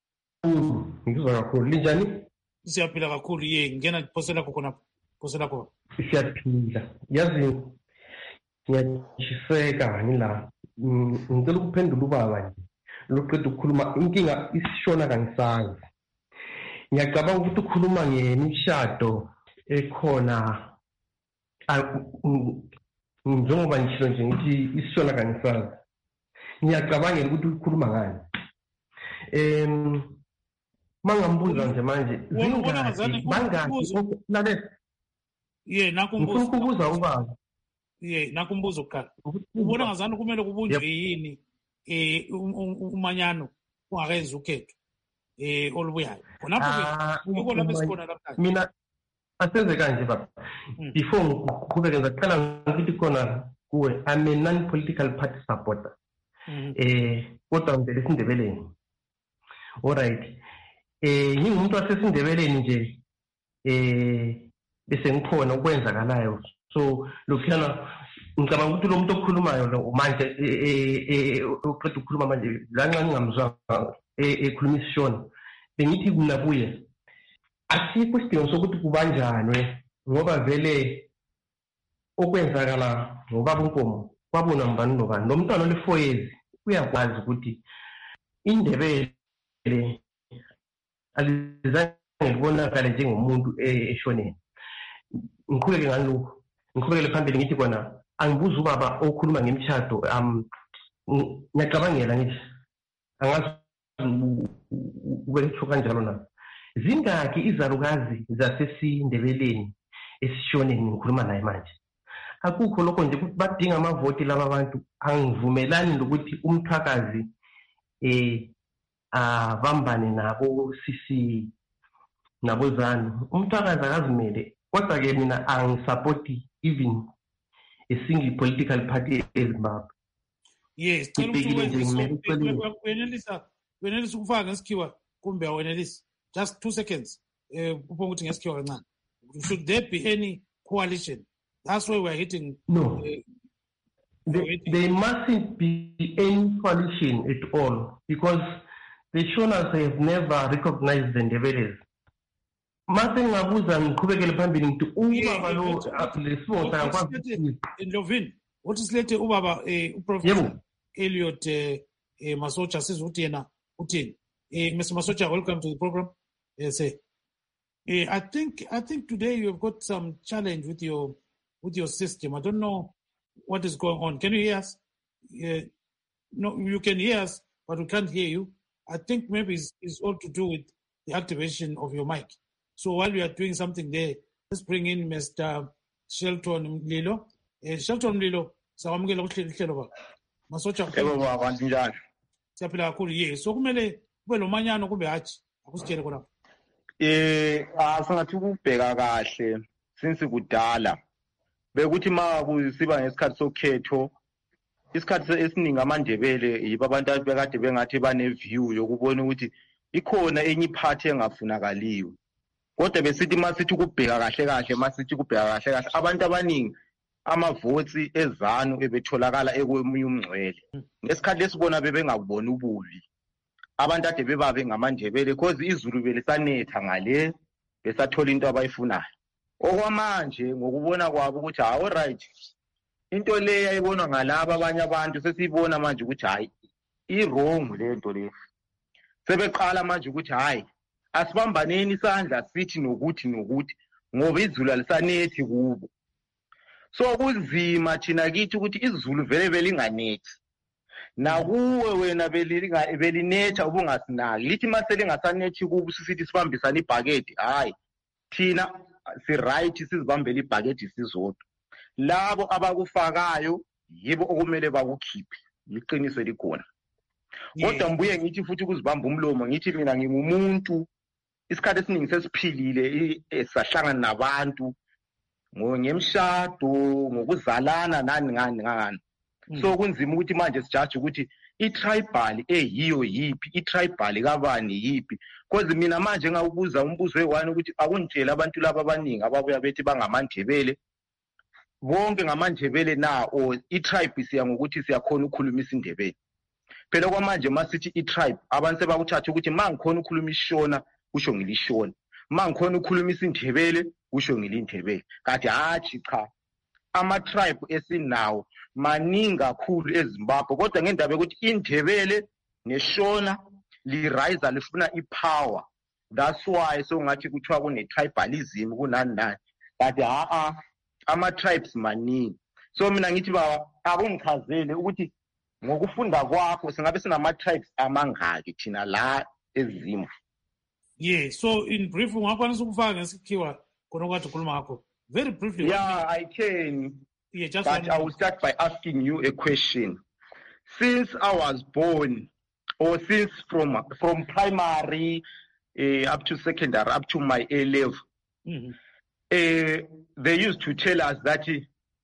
Mm, ngizwa kakhulu. Linjani? Siyaphila kakhulu. Ye ngena phosela khonapho. Phosela khona. Siyaphila. Yazi ngiyachiseka ngila. Ngicela ukuphendula ubaba nje. Loqeda ukukhuluma inkinga isishona kangisazi. Ngiyacabanga ukuthi ukhuluma ngemishado ekhona njengoba ngishilo nje ngithi isishona kangisazi. Ngiyacabangela ukuthi ukhuluma ngani. Em mangambuza nje manje zingaki bangaki lalela. Ye nakumbuza. Ukubuza ubaba. Ye nakumbuza ukukhala. Ubona ngazani kumele kubunjwe yini eh umanyano ungakenza ukhetho eh olubuyayo. Khonapho ke ubona besikhona lapha. Mina asenze kanje baba. Before ngikubeke ngicela ngithi khona kuwe I'm a non-political party supporter. Eh kodwa ngivele eSindebeleni. Alright. Eh ngingumuntu waseSindebeleni nje eh bese ngikhona ukwenzakalayo. So lokhana ngicabanga ukuthi lo muntu okhulumayo lo manje eh uqeda ukukhuluma manje lanxa ningamzwa ekhuluma isishona bengithi kuna kuye asikho isidingo sokuthi kubanjanwe ngoba vele okwenzakala ngobaba uNkomo kwabona mbani nobani. Lo mntwana ole four years uyakwazi ukuthi iNdebele alizange libonakale njengomuntu eshoneni. Ngikhuleke ngalokho. Ngikhulekele phambili ngithi kona angibuza ubaba okhuluma ngemishado um ngiyacabangela ngithi angazi ubelitho kanjalo na. Zingaki izalukazi zaseSindebeleni esishoneni ngikhuluma naye manje. Akukho lokho nje ukuthi badinga amavoti laba abantu. Angivumelani nokuthi umthwakazi eh abambane nabo sisi nabo Zanu. Umthwakazi akazimele. Kodwa ke mina angisupport even a single political party in Zimbabwe. Yes, wenelisa wenelisa ukufaka ngesikhiwa kumbe awenelisa. Just two seconds. Eh upho ukuthi ngesikhiwa kancane. Should there be any coalition? That's why we're hitting. No. Uh, there, there mustn't be any coalition at all because the Shonas have never recognized the Ndebeles. Mase ngabuza ngiqhubekele phambili ngithi ubaba lo lesibonga kwakho Ndlovini what is late ubaba eh uprofessor Elliot eh Masocha siza ukuthi yena uthini eh Mister Masocha, welcome to the program. Yes eh I think I think today you have got some challenge with your with your system. I don't know what is going on. Can you hear us? Uh, no, you can hear us, but we can't hear you. I think maybe it's, it's all to do with the activation of your mic. So while we are doing something there, let's bring in Mister Shelton Mlilo. Uh, Shelton Mlilo, sawamukela kuhlelo hlelo ba. Masocha. Yebo baba njani? Siyaphila kakhulu. Yes. So kumele kube lomanyano kumbe hathi akusitshele khona. Eh asingathi ukubheka kahle since kudala. Bekuthi ma kusiba ngesikhathi sokhetho isikhathi esiningi amandebele yibo abantu abekade bengathi bane view yokubona ukuthi ikhona enye iphathi engafunakaliwe. Kodwa besithi masithi ukubheka kahle kahle masithi ukubheka kahle kahle abantu abaningi amavotsi ezanu ebetholakala ekomunye umngcwele. Ngesikhathi lesibona bebengakubona ububi. Abantu ade bebabe ngamandebele because izulu belisanetha ngale besathola into abayifunayo. Okwamanje ngokubona kwabo ukuthi hawo right into le yayibonwa ngalabo abanye abantu sesiyibona manje ukuthi hayi i wrong le nto le. Sebeqala manje ukuthi hayi asibambaneni isandla sithi nokuthi nokuthi ngoba izulu alisanethi kubo. So kunzima thina kithi ukuthi izulu vele vele inganethi. Nakuwe wena belinga belinetha ubungasinaki. Lithi mase lingasanethi kubo sithi sibambisana ibhaketi hayi thina si right sizibambela ibhaketi sizodwa. Labo abakufakayo yibo okumele bakukhiphe. Liqiniso likhona. Kodwa mbuye ngithi futhi ukuzibamba umlomo ngithi mina ngingumuntu isikhathi esiningi sesiphilile esahlangana nabantu ngemshado ngokuzalana nani ngani ngani. So kunzima ukuthi manje sijudge ukuthi i-tribal eyiyo yipi i-tribal kabani yipi because mina manje ngawubuza umbuzo we-one ukuthi akungitshela abantu laba abaningi ababuya bethi bangamandebele bonke ngamandebele na o i-tribe siya ngokuthi siyakhona ukukhuluma isindebele. Phela kwamanje masithi i-tribe abantu sebakuthatha ukuthi mangikhona ukukhuluma isishona kusho ngilishona mangikhona ukukhuluma isindebele kusho ngilindebele. Kanti hathi cha ama-tribe esinawo maningi kakhulu eZimbabwe kodwa ngendaba ukuthi indebele neshona li-rise lifuna i-power. That's why so ngathi kuthiwa kune-tribalism kunani nani. Kanti ha-a ama-tribes maningi. So mina ngithi baba akungichazele ukuthi ngokufunda kwakho singabe sinama-tribes amangaki thina la eZimbabwe. Yeah, so in brief ungakwanisa ukufaka ngesikhiwa khona okade ukhuluma ngakho. Very briefly. Yeah, I can. Yeah, just but I will start by asking you a question. Since I was born, or since from from primary uh, up to secondary, up to my A level, mm-hmm. uh, they used to tell us that uh,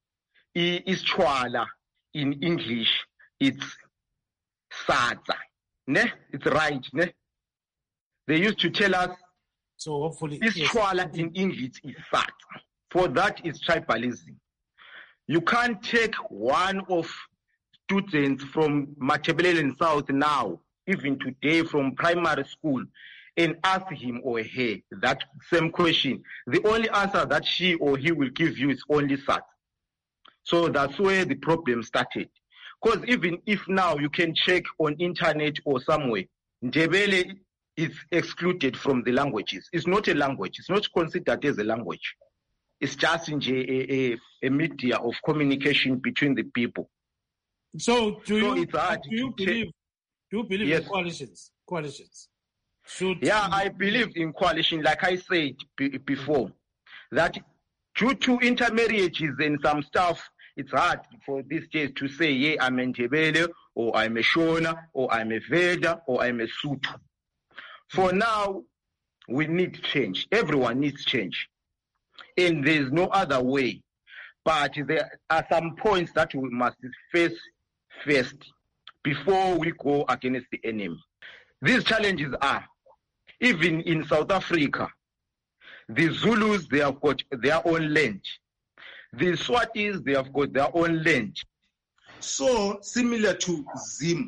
Ischwala in English it's Sadza, ne? It's right, ne? They used to tell us. So hopefully, Ischwala yes. in English is Sadza. For that is tribalism. You can't take one of students from Matabeleland South now, even today from primary school, and ask him or her that same question. The only answer that she or he will give you is only Sat. So that's where the problem started. Because even if now you can check on internet or somewhere, Ndebele is excluded from the languages. It's not a language. It's not considered as a language. It's just in a, a, a media of communication between the people. So do so you, it's hard do you to believe, do you believe yes. in coalitions? Coalitions. Should yeah, you... I believe in coalition, like I said b- before, that due to intermarriages and some stuff, it's hard for these days to say, yeah, I'm a Ndebele, or I'm a Shona, or I'm a Veda, or I'm a Sotho. For mm-hmm. now, we need change. Everyone needs change. And there's no other way. But there are some points that we must face first before we go against the enemy. These challenges are, even in South Africa, the Zulus, they have got their own land. The Swatis, they have got their own land. So, similar to Zim,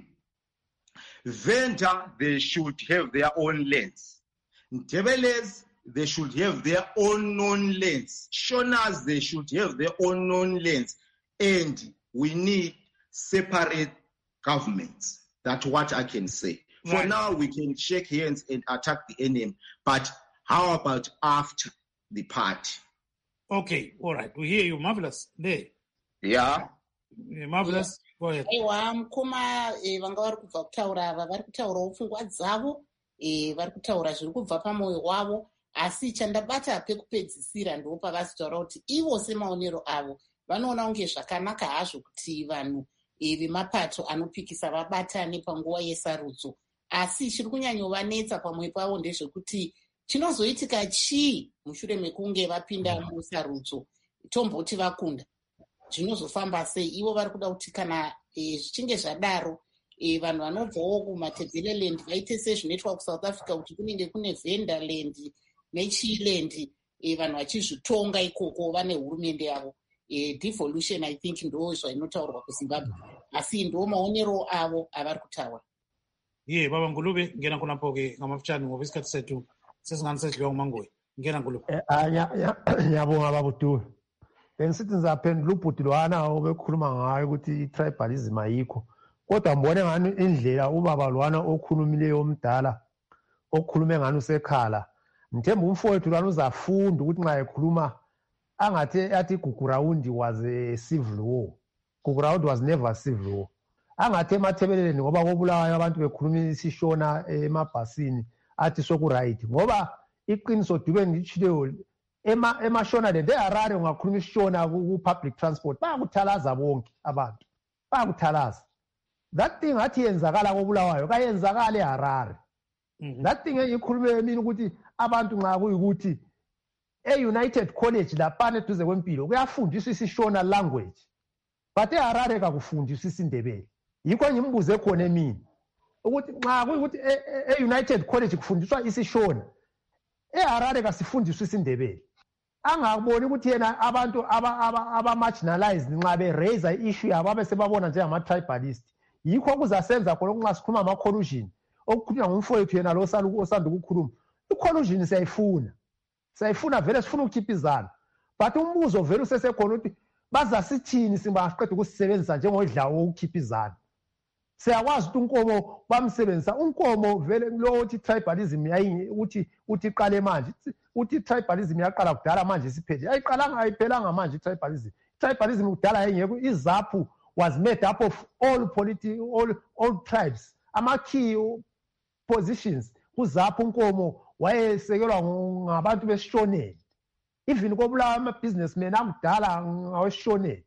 Venda, they should have their own lands. Ndebeles, they should have their own known lands. Shonas, they should have their own known lands. And we need separate governments. That's what I can say. Right. For now, we can shake hands and attack the enemy. But how about after the party? Okay, all right. We hear you. Marvelous. There. Yeah. yeah marvelous. Go ahead. Aiwa, mukoma vanga vari kubva kutaura ava vari kutaurawo pfungwa dzavo, vari kutaura zviri kubva pamwoyo wavo, asi chandabata pekupedzisira ndo pavasitaura kuti ivo semaonero avo vanoona unge zvakanaka hazvo kuti vanhu vemapato anopikisa vabatane panguva yesarudzo, asi chiri kunyanyovanetsa pamwe pavo ndezvekuti chinozoitika chii mushure mekunge vapinda musarudzo, tomboti vakunda zvinozofamba sei. Ivo vari kuda kuti kana zvichinge e, zvadaro e, vanhu vanobvawo kumatebheleland vaite sezvinoitwa kusouth africa kuti kunenge kune venderland nechiland, e, vanhu vachizvitonga ikoko vane hurumende yavo. E, devolution I think ndo zvainotaurwa kuzimbabwe, asi ndo maonero avo avari kutaura. Ye baba Ngulube, ngena kunapo-ke ngamafutshane ngoba isikhathi sethu sesingani sesidliwa nguMangoyi. Ngena Ngulube. Ngiyabonga baba Dube. Bengisithi ngizaphendula ubhuti lwana obekhuluma ngayo ukuthi i-tribalism ayikho, kodwa mbone ngani indlela ubaba lwana okhulumileyo omdala okhulume ngani usekhala. Ngithemba umfowethu lwana uzafunda ukuthi nxa ekhuluma angathi athi Gugurawundi was a civil war. Gugurawundi was never a civil war. Angathi emathebeleleni ngoba kobulawayo abantu bekhuluma isishona emabhasini athi sokuright, ngoba iqiniso Dube ngitshileyo ema emashona le eHarare ungakhuluma isishona ku public transport bayakuthalaza bonke abantu, bayakuthalaza. That thing athi yenzakala kobulawayo kayenzakala eHarare. That thing engikhulume mina ukuthi abantu nxa kuyikuthi e-United College lapha eduze kwempilo kuyafundiswa isishona language, but eHarare kakufundiswa isiNdebele. Yikho ngimbuze khona emini ukuthi nxa kuyikuthi e-United College kufundiswa isishona, eHarare kasifundiswa isiNdebele. Angakuboni ukuthi yena abantu aba-marginalized nxa be-raise i-issue yabo abe sebabona njengama-tribalist. Yikho kuzasenza khona okunxa sikhuluma ama-collusion okukhulunywa ngumfowethu yena lo osanda ukukhuluma. I-collusion siyayifuna, siyayifuna vele sifuna ukukhipha izana, but umbuzo vele usesekhona ukuthi bazasithini singaqeda ukusisebenzisa njengodlawo ukukhipha izana. Siyakwazi ukuthi unkomo bamsebenzisa, unkomo vele lo uthi tribalism yayi uthi uthi iqale manje, uthi tribalism yaqala kudala manje siphethe. Ayiqalanga ayiphelanga manje tribalism. Tribalism kudala yayingekho. iZAPU was made up of all political all all tribes. Ama key positions kuZAPU unkomo wayesekelwa ngabantu besishoneni. Even kobulawa ama-businessmen amdala ngaweshoneni.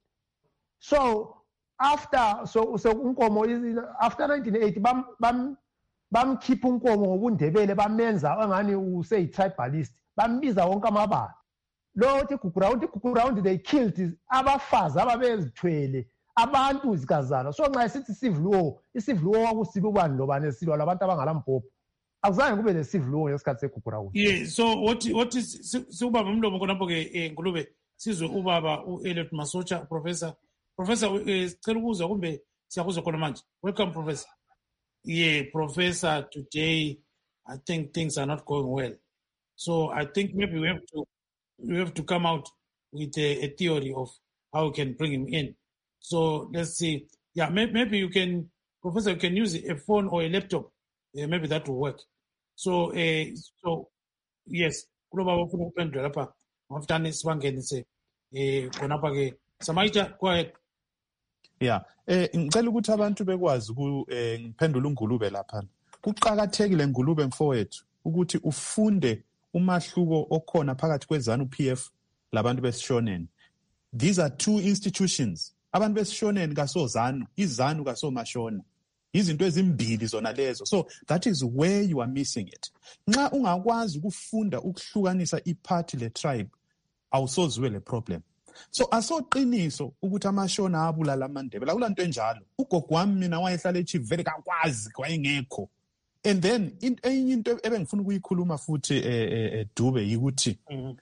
So after so so unkomo after nineteen eighty bam bam bamkhipha unkomo ngobundebele bamenza engani useyi-tribalist, bambiza wonke amabala. Lo uthi Gugurawundi, Gugurawundi they killed abafazi ababezithwele abantu zikazana. So nxa sithi civil war, i-civil war kwakusibe ubani lobani esilwa labantu abangalambhobho. Akuzange kube ne-civil war ngesikhathi seGugurawundi. Yeah, so what what is siubaba umlomo khonapho-ke Ngulube sizwe ubaba u-Elliot Masocha, professor. Professor, sicela ukuzwa kumbe siyakuzwa khona manje. Welcome, Professor. Yeah, Professor, today I think things are not going well. So I think maybe we have to we have to come out with a, a theory of how we can bring him in. So let's see. Yeah, maybe, maybe you can, Professor, you can use a phone or a laptop. Uh, maybe that will work. So, uh, so yes, kuloba wafuna ukuphendula lapha mafutane sibangenise eh khonapha ke. Samaita, go ahead. Yeah, eh ngicela ukuthi abantu bekwazi ku eh ngiphendula uNgulube lapha. Kuqhakathekile Ngulube mfowethu ukuthi ufunde umahluko okhona phakathi kweZANU-P F labantu besishoneni. These are two institutions. Abantu besishoneni kaSozanu, iZANU kaSomashona. Izinto ezimbili zona lezo. So that is where you are missing it. Nxa ungakwazi ukufunda ukuhlukanisa iparty le tribe, awusozwe le problem. So asoqiniso ukuthi amashona abulala aMandebele akulanto enjalo. Ugogo wami mina wayehlala eChivele kakwazi kwayengekho. And then enye into ebengifuna ukuyikhuluma futhi eh Dube yikuthi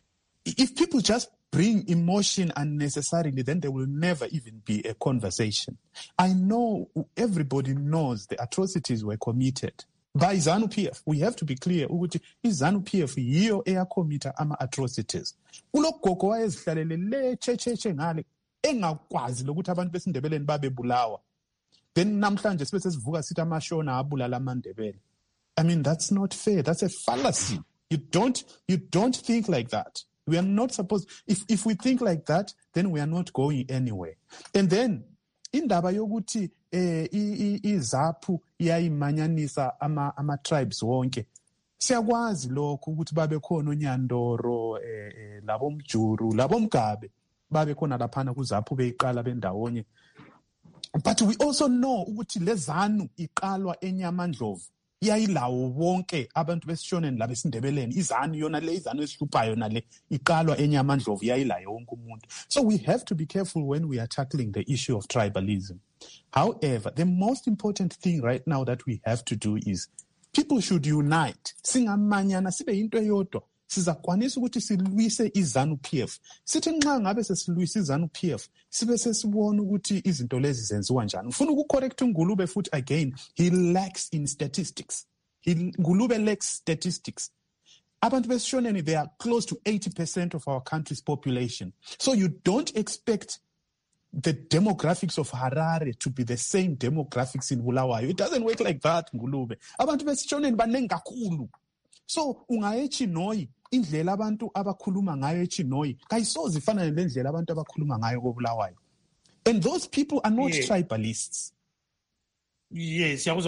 if people just bring emotion unnecessarily, then there will never even be a conversation. I know everybody knows the atrocities were committed by ZANU-P F. We have to be clear ukuthi iZANU-P F yiyo eyacommita ama-atrocities. Ulogogo wayezihlalele le checheche ngale engakwazi lokuthi abantu besindebeleni babebulawa. Then namhlanje sibe sesivuka sithi amashona abulala aMandebele. I mean, that's not fair. That's a fallacy. You don't you don't think like that. We are not supposed, if, if we think like that, then we are not going anywhere. And then, indaba yokuthi eh iZAPU yayimanyanisa ama ama tribes wonke siyakwazi lokho ukuthi babe khona uNyandoro eh labo Mjuru labo Mgabe babe khona laphana kuZAPU beyiqala bendawonye. But we also know ukuthi lezanu iqalwa eNyamandlovu yayilawo wonke abantu besishoneni labesindebeleni izanu yona le izanu esihluphayo nale iqalwa eNyamandlovu yayilayo wonke umuntu. So we have to be careful when we are tackling the issue of tribalism. However, the most important thing right now that we have to do is people should unite. Singamanyana sibe into eyodwa sizakwanisa ukuthi silwise iZANU P F. Sithi nxa ngabe sesilwisa iZANU P F sibe sesibona ukuthi izinto lezi zenziwa njani. Ufuna ukucorrect uNgulube futhi again, he lacks in statistics. He Ngulube lacks statistics. Abantu besishoneni, they are close to eighty percent of our country's population. So you don't expect the demographics of Harare to be the same demographics in Bulawayo. It doesn't work like that, Ngulube. Abantu besishoneni banengi kakhulu. So ungaye eChinoyi indlela abantu abakhuluma ngayo eChinoyi kayisoze ifana nendlela abantu abakhuluma ngayo koBulawayo. And those people are not yeah. tribalists. Yes, can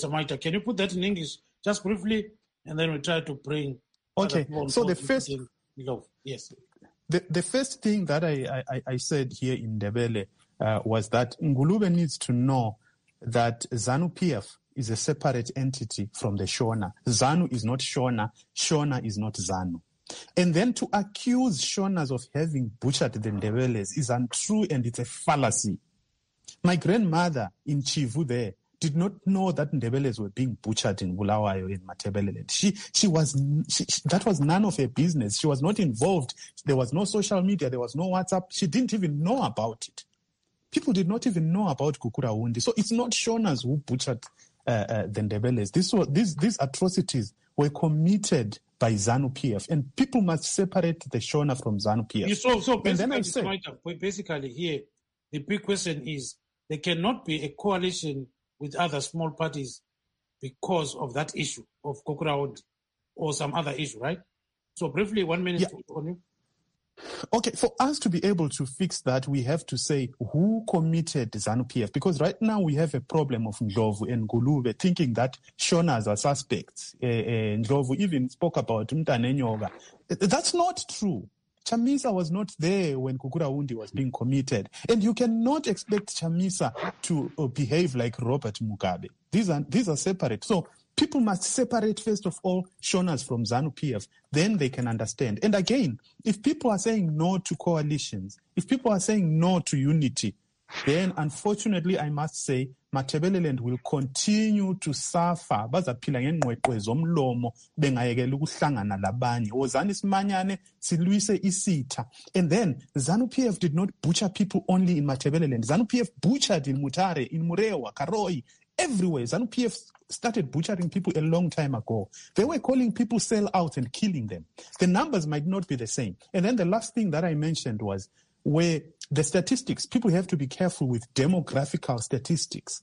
you put that in English just briefly, and then we try to bring. Okay, so the first, love. Yes, the the first thing that I I, I said here in Ndebele uh, was that Ngulube needs to know that ZANU P F is a separate entity from the Shona. ZANU is not Shona. Shona is not ZANU. And then to accuse Shonas of having butchered the Ndebeles is untrue and it's a fallacy. My grandmother in Chivu there did not know that Ndebeles were being butchered in Bulawayo in Matebeleland. She, she was, she, that was none of her business. She was not involved. There was no social media. There was no WhatsApp. She didn't even know about it. People did not even know about Kukurawundi. So it's not Shonas who butchered uh, uh, the Ndebeles. This was, these, these atrocities were committed by ZANU P F, and people must separate the Shona from ZANU P F. So, so and then I say, basically here, the big question is there cannot be a coalition with other small parties because of that issue of Kukurawundi or some other issue, right? So briefly, one minute yeah. on you. Okay, for us to be able to fix that, we have to say who committed ZANU P F, because right now we have a problem of Ndlovu and Ngulube thinking that Shonas are suspects. Uh, uh, Ndlovu even spoke about Mtane Nyoga. That's not true. Chamisa was not there when Kukurawundi was being committed. And you cannot expect Chamisa to uh, behave like Robert Mugabe. These are, these are separate. So people must separate, first of all, Shonas from ZANU P F. Then they can understand. And again, if people are saying no to coalitions, if people are saying no to unity, then unfortunately, I must say, Matebeleland will continue to suffer. Bazaphila ngengqweqwe zomlomo bengayekela ukuhlangana labanye. Ozani simanyane silwise isitha. And then ZANU P F did not butcher people only in Matebeleland. ZANU P F butchered in Mutare, in Murewa, Karoi, everywhere. ZANU P F started butchering people a long time ago. They were calling people sell out and killing them. The numbers might not be the same. And then the last thing that I mentioned was where the statistics, people have to be careful with demographical statistics.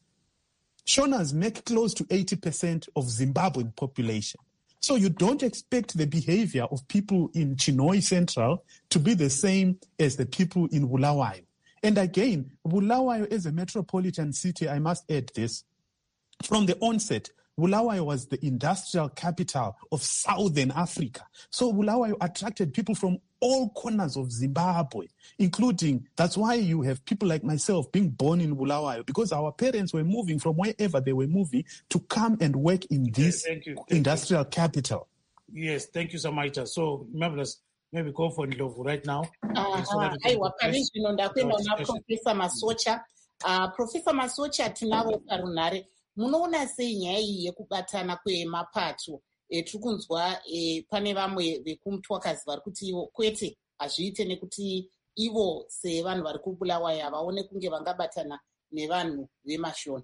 Shonas make close to eighty percent of Zimbabwean population. So you don't expect the behavior of people in Chinhoyi Central to be the same as the people in Bulawayo. And again, Bulawayo is a metropolitan city, I must add this. From the onset, Bulawayo was the industrial capital of Southern Africa. So Bulawayo attracted people from all corners of Zimbabwe, including, that's why you have people like myself being born in Bulawayo, because our parents were moving from wherever they were moving to come and work in this yes, thank you. Thank industrial you. capital. Yes, thank you so much. So, marvelous. Maybe go for Ndlovu right now. Uh-huh. Aiwa, Parishino, ndakwenda una Professor Masocha. Uh, Professor Masocha, tinavo parunare. Munoona sei nyaya iyi yekubatana kwemapato tiri kunzwa pane vamwe vekumutwakazi vari kuti ivo kwete hazviite nekuti ivo sevanhu vari kubulawayo havaone kunge vangabatana nevanhu vemashona.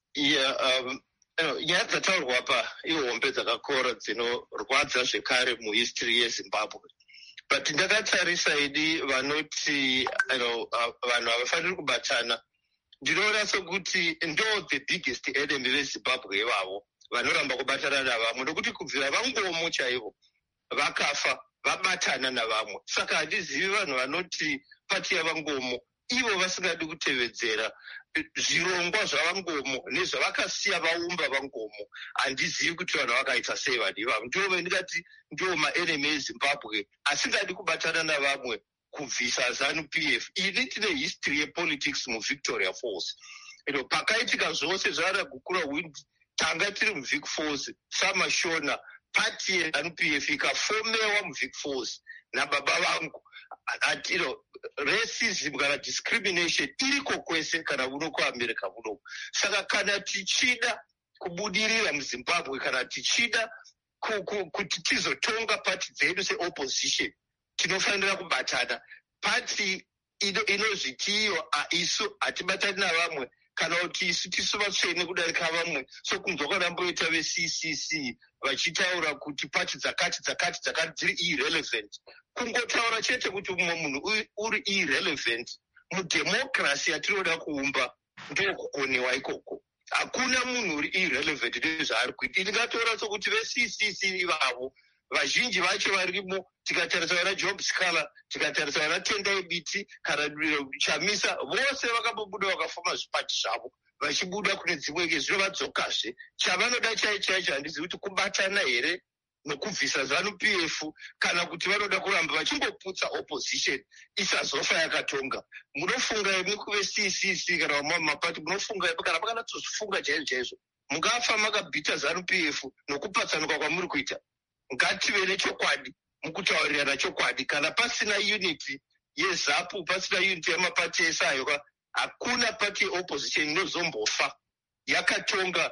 nyaya dzataurwa apa ihombe dzakakora dzinorwadza zvekare muhistory yezimbabwe, but ndakatarisa idi vanoti vanhu havafaniri kubatana. Ndinoona sokuti ndo the biggest enemy vezimbabwe ivavo vanoramba kubatana navamwe, nokuti kubvira vangomo chaivo vakafa vabatana navamwe. Saka handizivi vanhu vanoti pati yavangomo ivo vasingadi kutevedzera zvirongwa zvavangomo nezvavakasiya vaumba vangomo handizivi kuti vanhu vakaita sei vanhu ivavo ndivo vendingati ndivo maenemy ezimbabwe asingadi kubatana navamwe kubvisa zanu P F. Ini tine history yepolitics muvictoria falls. You know, pakaitika zvose zvaragukura windi tanga tiri muvic falls samashona pati yezanu P F ikafomewa muvic falls nababa vangu. And, you know, racism kana discrimination iriko kwese kana uno kuamerica kuno. Saka kana tichida kubudirira muzimbabwe kana tichida kuti tizotonga pati dzedu seopposition tinofanira kubatana. Pati inozvitiyo isu hatibatani navamwe kana kuti isu tisu vatsvene kudarika vamwe. So kunzwa kwaramboita ve-C C C vachitaura kuti pati dzakati dzakati dzakati dziri irrelevant. Kungotaura chete kuti mumwe munhu uri irrelevant mudhemokirasi yatinoda kuumba ndokukoniwa ikoko. Hakuna munhu uri irrelevant nezvaari kuita. Ndingatora sokuti ve-C C C ivavo vazhinji vacho varimo, tikatarisa vana Job Scala, tikatarisa vana Tendai Biti kana Chamisa, vose vakambobuda vakafoma zvipati zvavo vachibuda kune dzimweke zvinovadzokazve. Chavanoda chai chaicho handizivi kuti kubatana here nokubvisa zanu P F kana kuti vanoda kuramba vachingoputsa opposition isazofa yakatonga. Munofunga imi kuve-C C C kana vamwe mapati munofunga imi kana makanatsozvifunga chaizvo chaizvo mungafa makabhita zanu P F nokupatsanuka kwamuri kuita. Ngative nechokwadi mukutaurirana chokwadi. Kana pasina unity yezapu, pasina unity yamapati esayo, hakuna pati yeopposition inozombofa yakatonga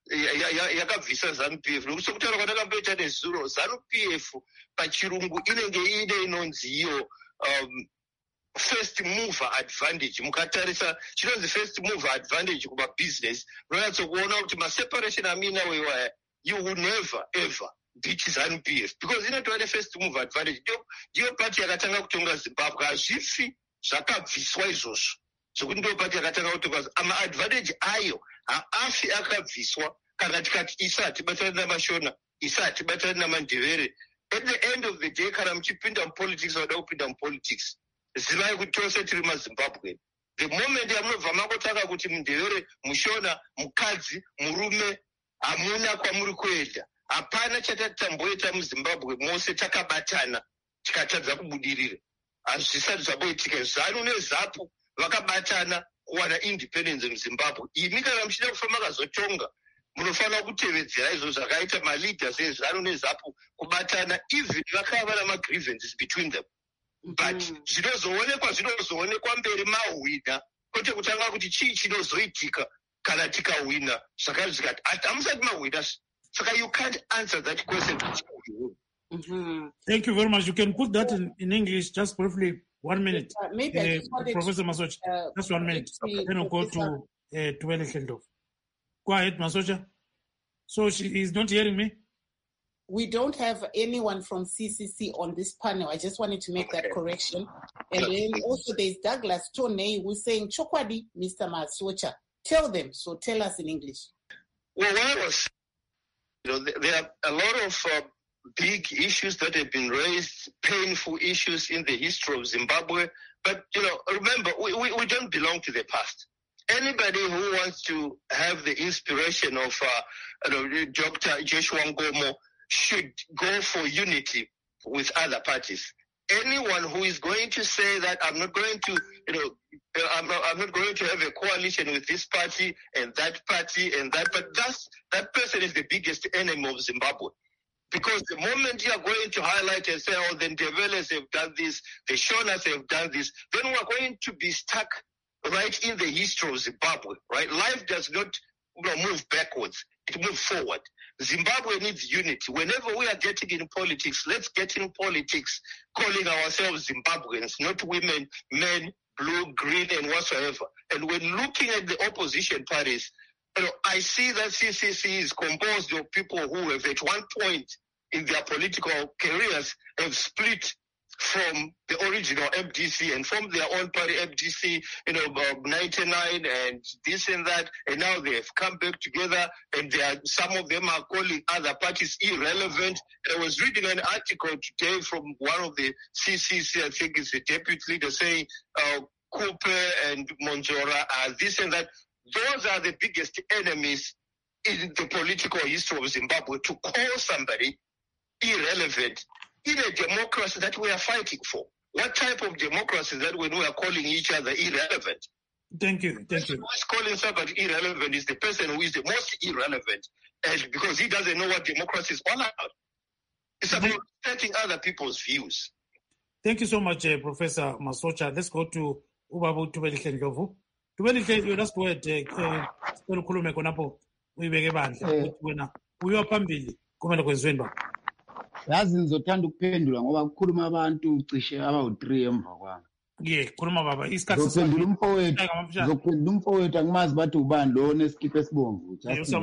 yakabvisa zanu P F. Nokusokutaura kwatakamboita nezuro, zanu P F pachirungu inenge ine inonzi iyo um, first mover advantage. Mukatarisa chinonzi first mover advantage kumabusiness, munonyatsokuona kuti maseparation amina weiwaya, you will never ever beat zanu P F because inotova ne-first move advantage. Ndiyo pati yakatanga kutonga Zimbabwe. Hazvifi zvakabviswa izvozvo zvokuti ndiyo pati yakatanga kutonga. Ama-advantage ayo haafi akabviswa kana tikati isa hatibatani namashona, isa hatibatani namandevere. At the end of the day kana muchipinda mupolitics vada kupinda mupolitics, zivai kuti tose tiri mazimbabwe. The moment yamunobva makotanga kuti mundevere, mushona, mukadzi, murume hamuna kwamuri kuenda, hapana chatatamboita muzimbabwe mose takabatana tikatadza kubudirira. Hazvisati zvaboitika. Zanu nezapu vakabatana kuwana independence muzimbabwe. Imi kana muchida kufa makazotonga munofanira kutevedzera izvo zvakaita maleaders ezanu nezapu kubatana, even vakava namagrevances between them. But zvinozoonekwa zvinozoonekwa mberi mahwina, kwete kutanga kuti chii chinozoitika kana tikahwina zvakati zvikati hamusati mahwina. So you can't answer that question. Mm-hmm. Thank you very much. You can put that in, in English just briefly. One minute. Uh, maybe uh, Professor Masocha, uh, just one minute. Then we'll go to uh, Tuwele Khendov. Go ahead, Masocha. So she is not hearing me? We don't have anyone from C C C on this panel. I just wanted to make that correction. And then also there's Douglas Toney who's saying, Chokwadi, Mister Masocha. Tell them. So tell us in English. Well, what I was You know, there are a lot of uh, big issues that have been raised, painful issues in the history of Zimbabwe. But, you know, remember, we, we, we don't belong to the past. Anybody who wants to have the inspiration of uh, you know, Doctor Joshua Ngomo should go for unity with other parties. Anyone who is going to say that I'm not going to, you know, I'm not, I'm not going to have a coalition with this party and that party and that, but that's, that person is the biggest enemy of Zimbabwe. Because the moment you are going to highlight and say, oh, the Ndeveles have done this, the Shonas have done this, then we are going to be stuck right in the history of Zimbabwe, right? Life does not you know, move backwards. It moves forward. Zimbabwe needs unity. Whenever we are getting in politics, let's get in politics calling ourselves Zimbabweans, not women, men, blue, green, and whatsoever. And when looking at the opposition parties, you know, I see that C C C is composed of people who have at one point in their political careers have split from the original M D C and from their own party M D C, you know, ninety-nine and this and that, and now they have come back together, and they are, some of them are calling other parties irrelevant. I was reading an article today from one of the C C C, I think it's the deputy leader, saying uh, Cooper and Monzora are this and that. Those are the biggest enemies in the political history of Zimbabwe, to call somebody irrelevant in a democracy that we are fighting for. What type of democracy is that when we are calling each other irrelevant? Thank you. Thank you. Who is calling somebody irrelevant is the person who is the most irrelevant, and because he doesn't know what democracy is all about. It's about respecting other people's views. Thank you so much, uh, Professor Masocha. Let's go to Ubabu Tubelihle Ndlovu. Tubelihle, your last word. Ukhulume khonapho uyibeke bandla ukuthi wena uyiwa phambili kumele kwenziweni ba. Yazi ngizothanda ukuphendula ngoba kukhuluma abantu cishe abawu-three emva kwami. Yeah, khuluma baba. Isikhathi Ngizophendula umfowethu. Ngizophendula umfowethu angimazi bathi ubani lo onesikipha esibomvu.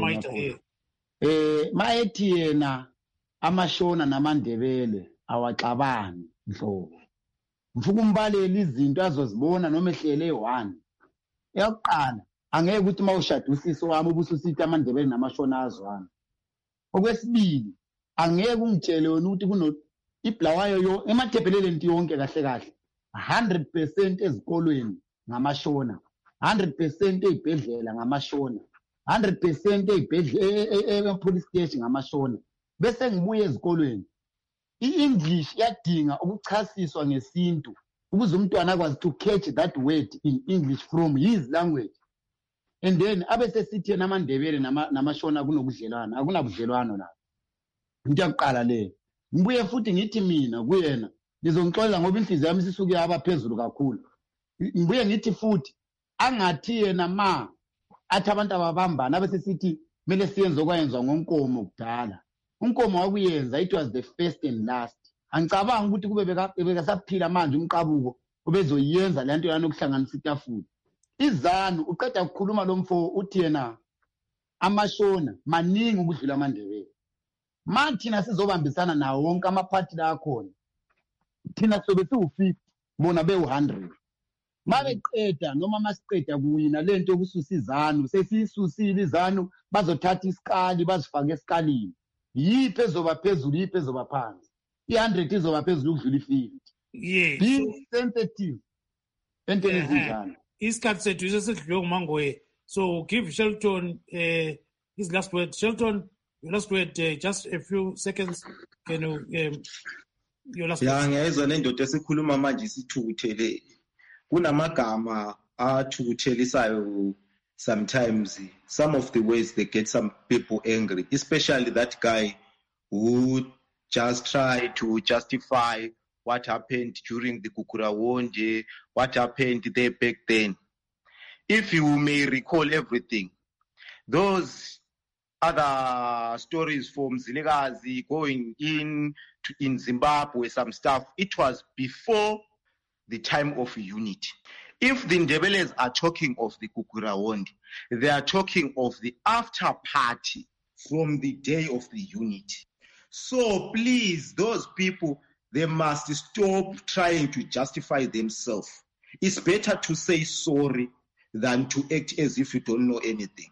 Eh, mayethi yena amashona namandebele awaxabani nhlobo. Mfuka umbaleli izinto azozibona noma ehlele one. Eyokuqala angeke ukuthi mawushada usisi wami ubususithi amandebele namashona azwana. Okwesibili angeke ungitshele wena ukuthi kuno iblawayo yo emathebhelele into yonke kahle kahle one hundred percent ezikolweni ngamashona, one hundred percent ezibhedlela ngamashona, one hundred percent ezibhedlela e-police station ngamashona. Bese ngibuye ezikolweni i-English yadinga ukuchasiswa ngesintu ukuze umntwana akwazi to catch that word in English from his language. And then abese sithi namandebele namashona kunobudlelwana, akunabudlelwano la. Into yokuqala le. Ngibuye futhi ngithi mina kuyena ngizongixolela ngoba inhliziyo yami sisuke abaphezulu kakhulu. Ngibuye ngithi futhi angathi yena ma athi abantu ababambana abese sithi kumele siyenze okwayenzwa ngonkomo kudala. Unkomo wakuyenza, it was the first and last. Angicabanga ukuthi kube bekasaphila manje umqabuko ubezoyenza lento yana okuhlanganisa itafula. Izanu uqeda ukukhuluma lo mfo uthi yena amashona maningi ukudlula amandebele. Manje thina sizobambisana nawo wonke amaphathi la akhona. Thina sobe siwu-fifty bona be-one hundred. Mabeqeda noma masiqeda kuyina lento yokususa izanu sesiyisusile izanu bazothatha isikali bazifake esikalini. Yiphi ezoba phezulu yiphi ezoba phansi. I-one hundred izoba phezulu ukudlula i-fifty. Yeah. Be sensitive entweni ezinjalo. Isikhathi sethu isesidlule ngumangoye. So give Shelton uh, his last word. Shelton, your last word, uh, just a few seconds. Can you um, your last yeah, word? ngiyezwa nendoda esikhuluma manje isithukuthele. Kunamagama athukuthelisayo sometimes. Some of the ways they get some people angry, especially that guy who just tried to justify what happened during the Kukuraonde, what happened there back then. If you may recall everything, those other stories from Zilegazi going in to, in Zimbabwe, some stuff, it was before the time of unity. If the Ndebeles are talking of the Kukuraonde, they are talking of the after party from the day of the unity. So please, those people, they must stop trying to justify themselves. It's better to say sorry than to act as if you don't know anything.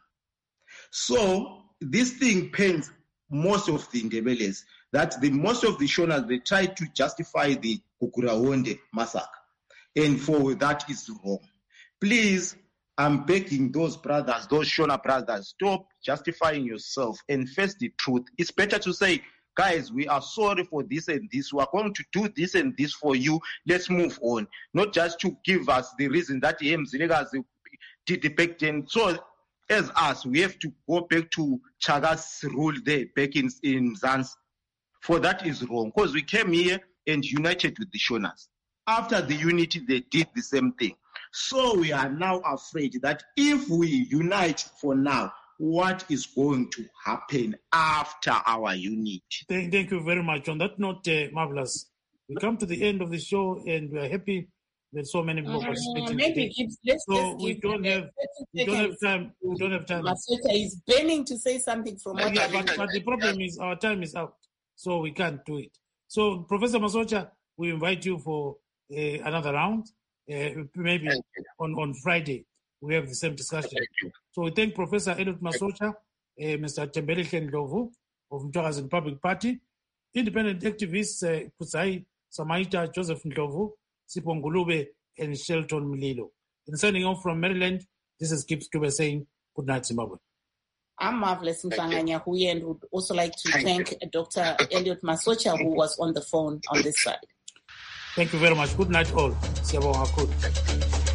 So this thing pains most of the Ndebeles, that the most of the Shonas, they try to justify the Kukuraonde massacre. And for that is wrong. Please, I'm begging those brothers, those Shona brothers, stop justifying yourself and face the truth. It's better to say, guys, we are sorry for this and this. We are going to do this and this for you. Let's move on. Not just to give us the reason that M. Zilegazi did the back then. So as us, we have to go back to Chaga's rule there back in, in Zanzibar. For that is wrong. Because we came here and united with the Shonas. After the unity, they did the same thing. So we are now afraid that if we unite for now, what is going to happen after our unity? Thank, thank you very much. On that note, uh, Marvelous, we come to the end of the show and we are happy that so many people uh, participating maybe today. Gibbs, let's, so let's we don't have, we don't have time. We don't have time. Masocha is burning to say something from what yeah, but, but the problem is our time is out, so we can't do it. So, Professor Masocha, we invite you for uh, another round. Uh, maybe on, on Friday, we have the same discussion. So we thank Professor Eliot Masocha, uh, Mister Tembelihle Ndlovu of Mtwakazi Republic Party, independent activists uh, Kutsai Samaita, Joseph Ndlovu, Sipho Ngulube, and Shelton Mililo. In signing off from Maryland, this is Kip Stube saying good night, Zimbabwe. I'm Marvelous Msanganyahuye and would also like to thank, thank Doctor Elliot Masocha, who was on the phone on this side. Thank you very much. Good night all. Siyabonga kakhulu.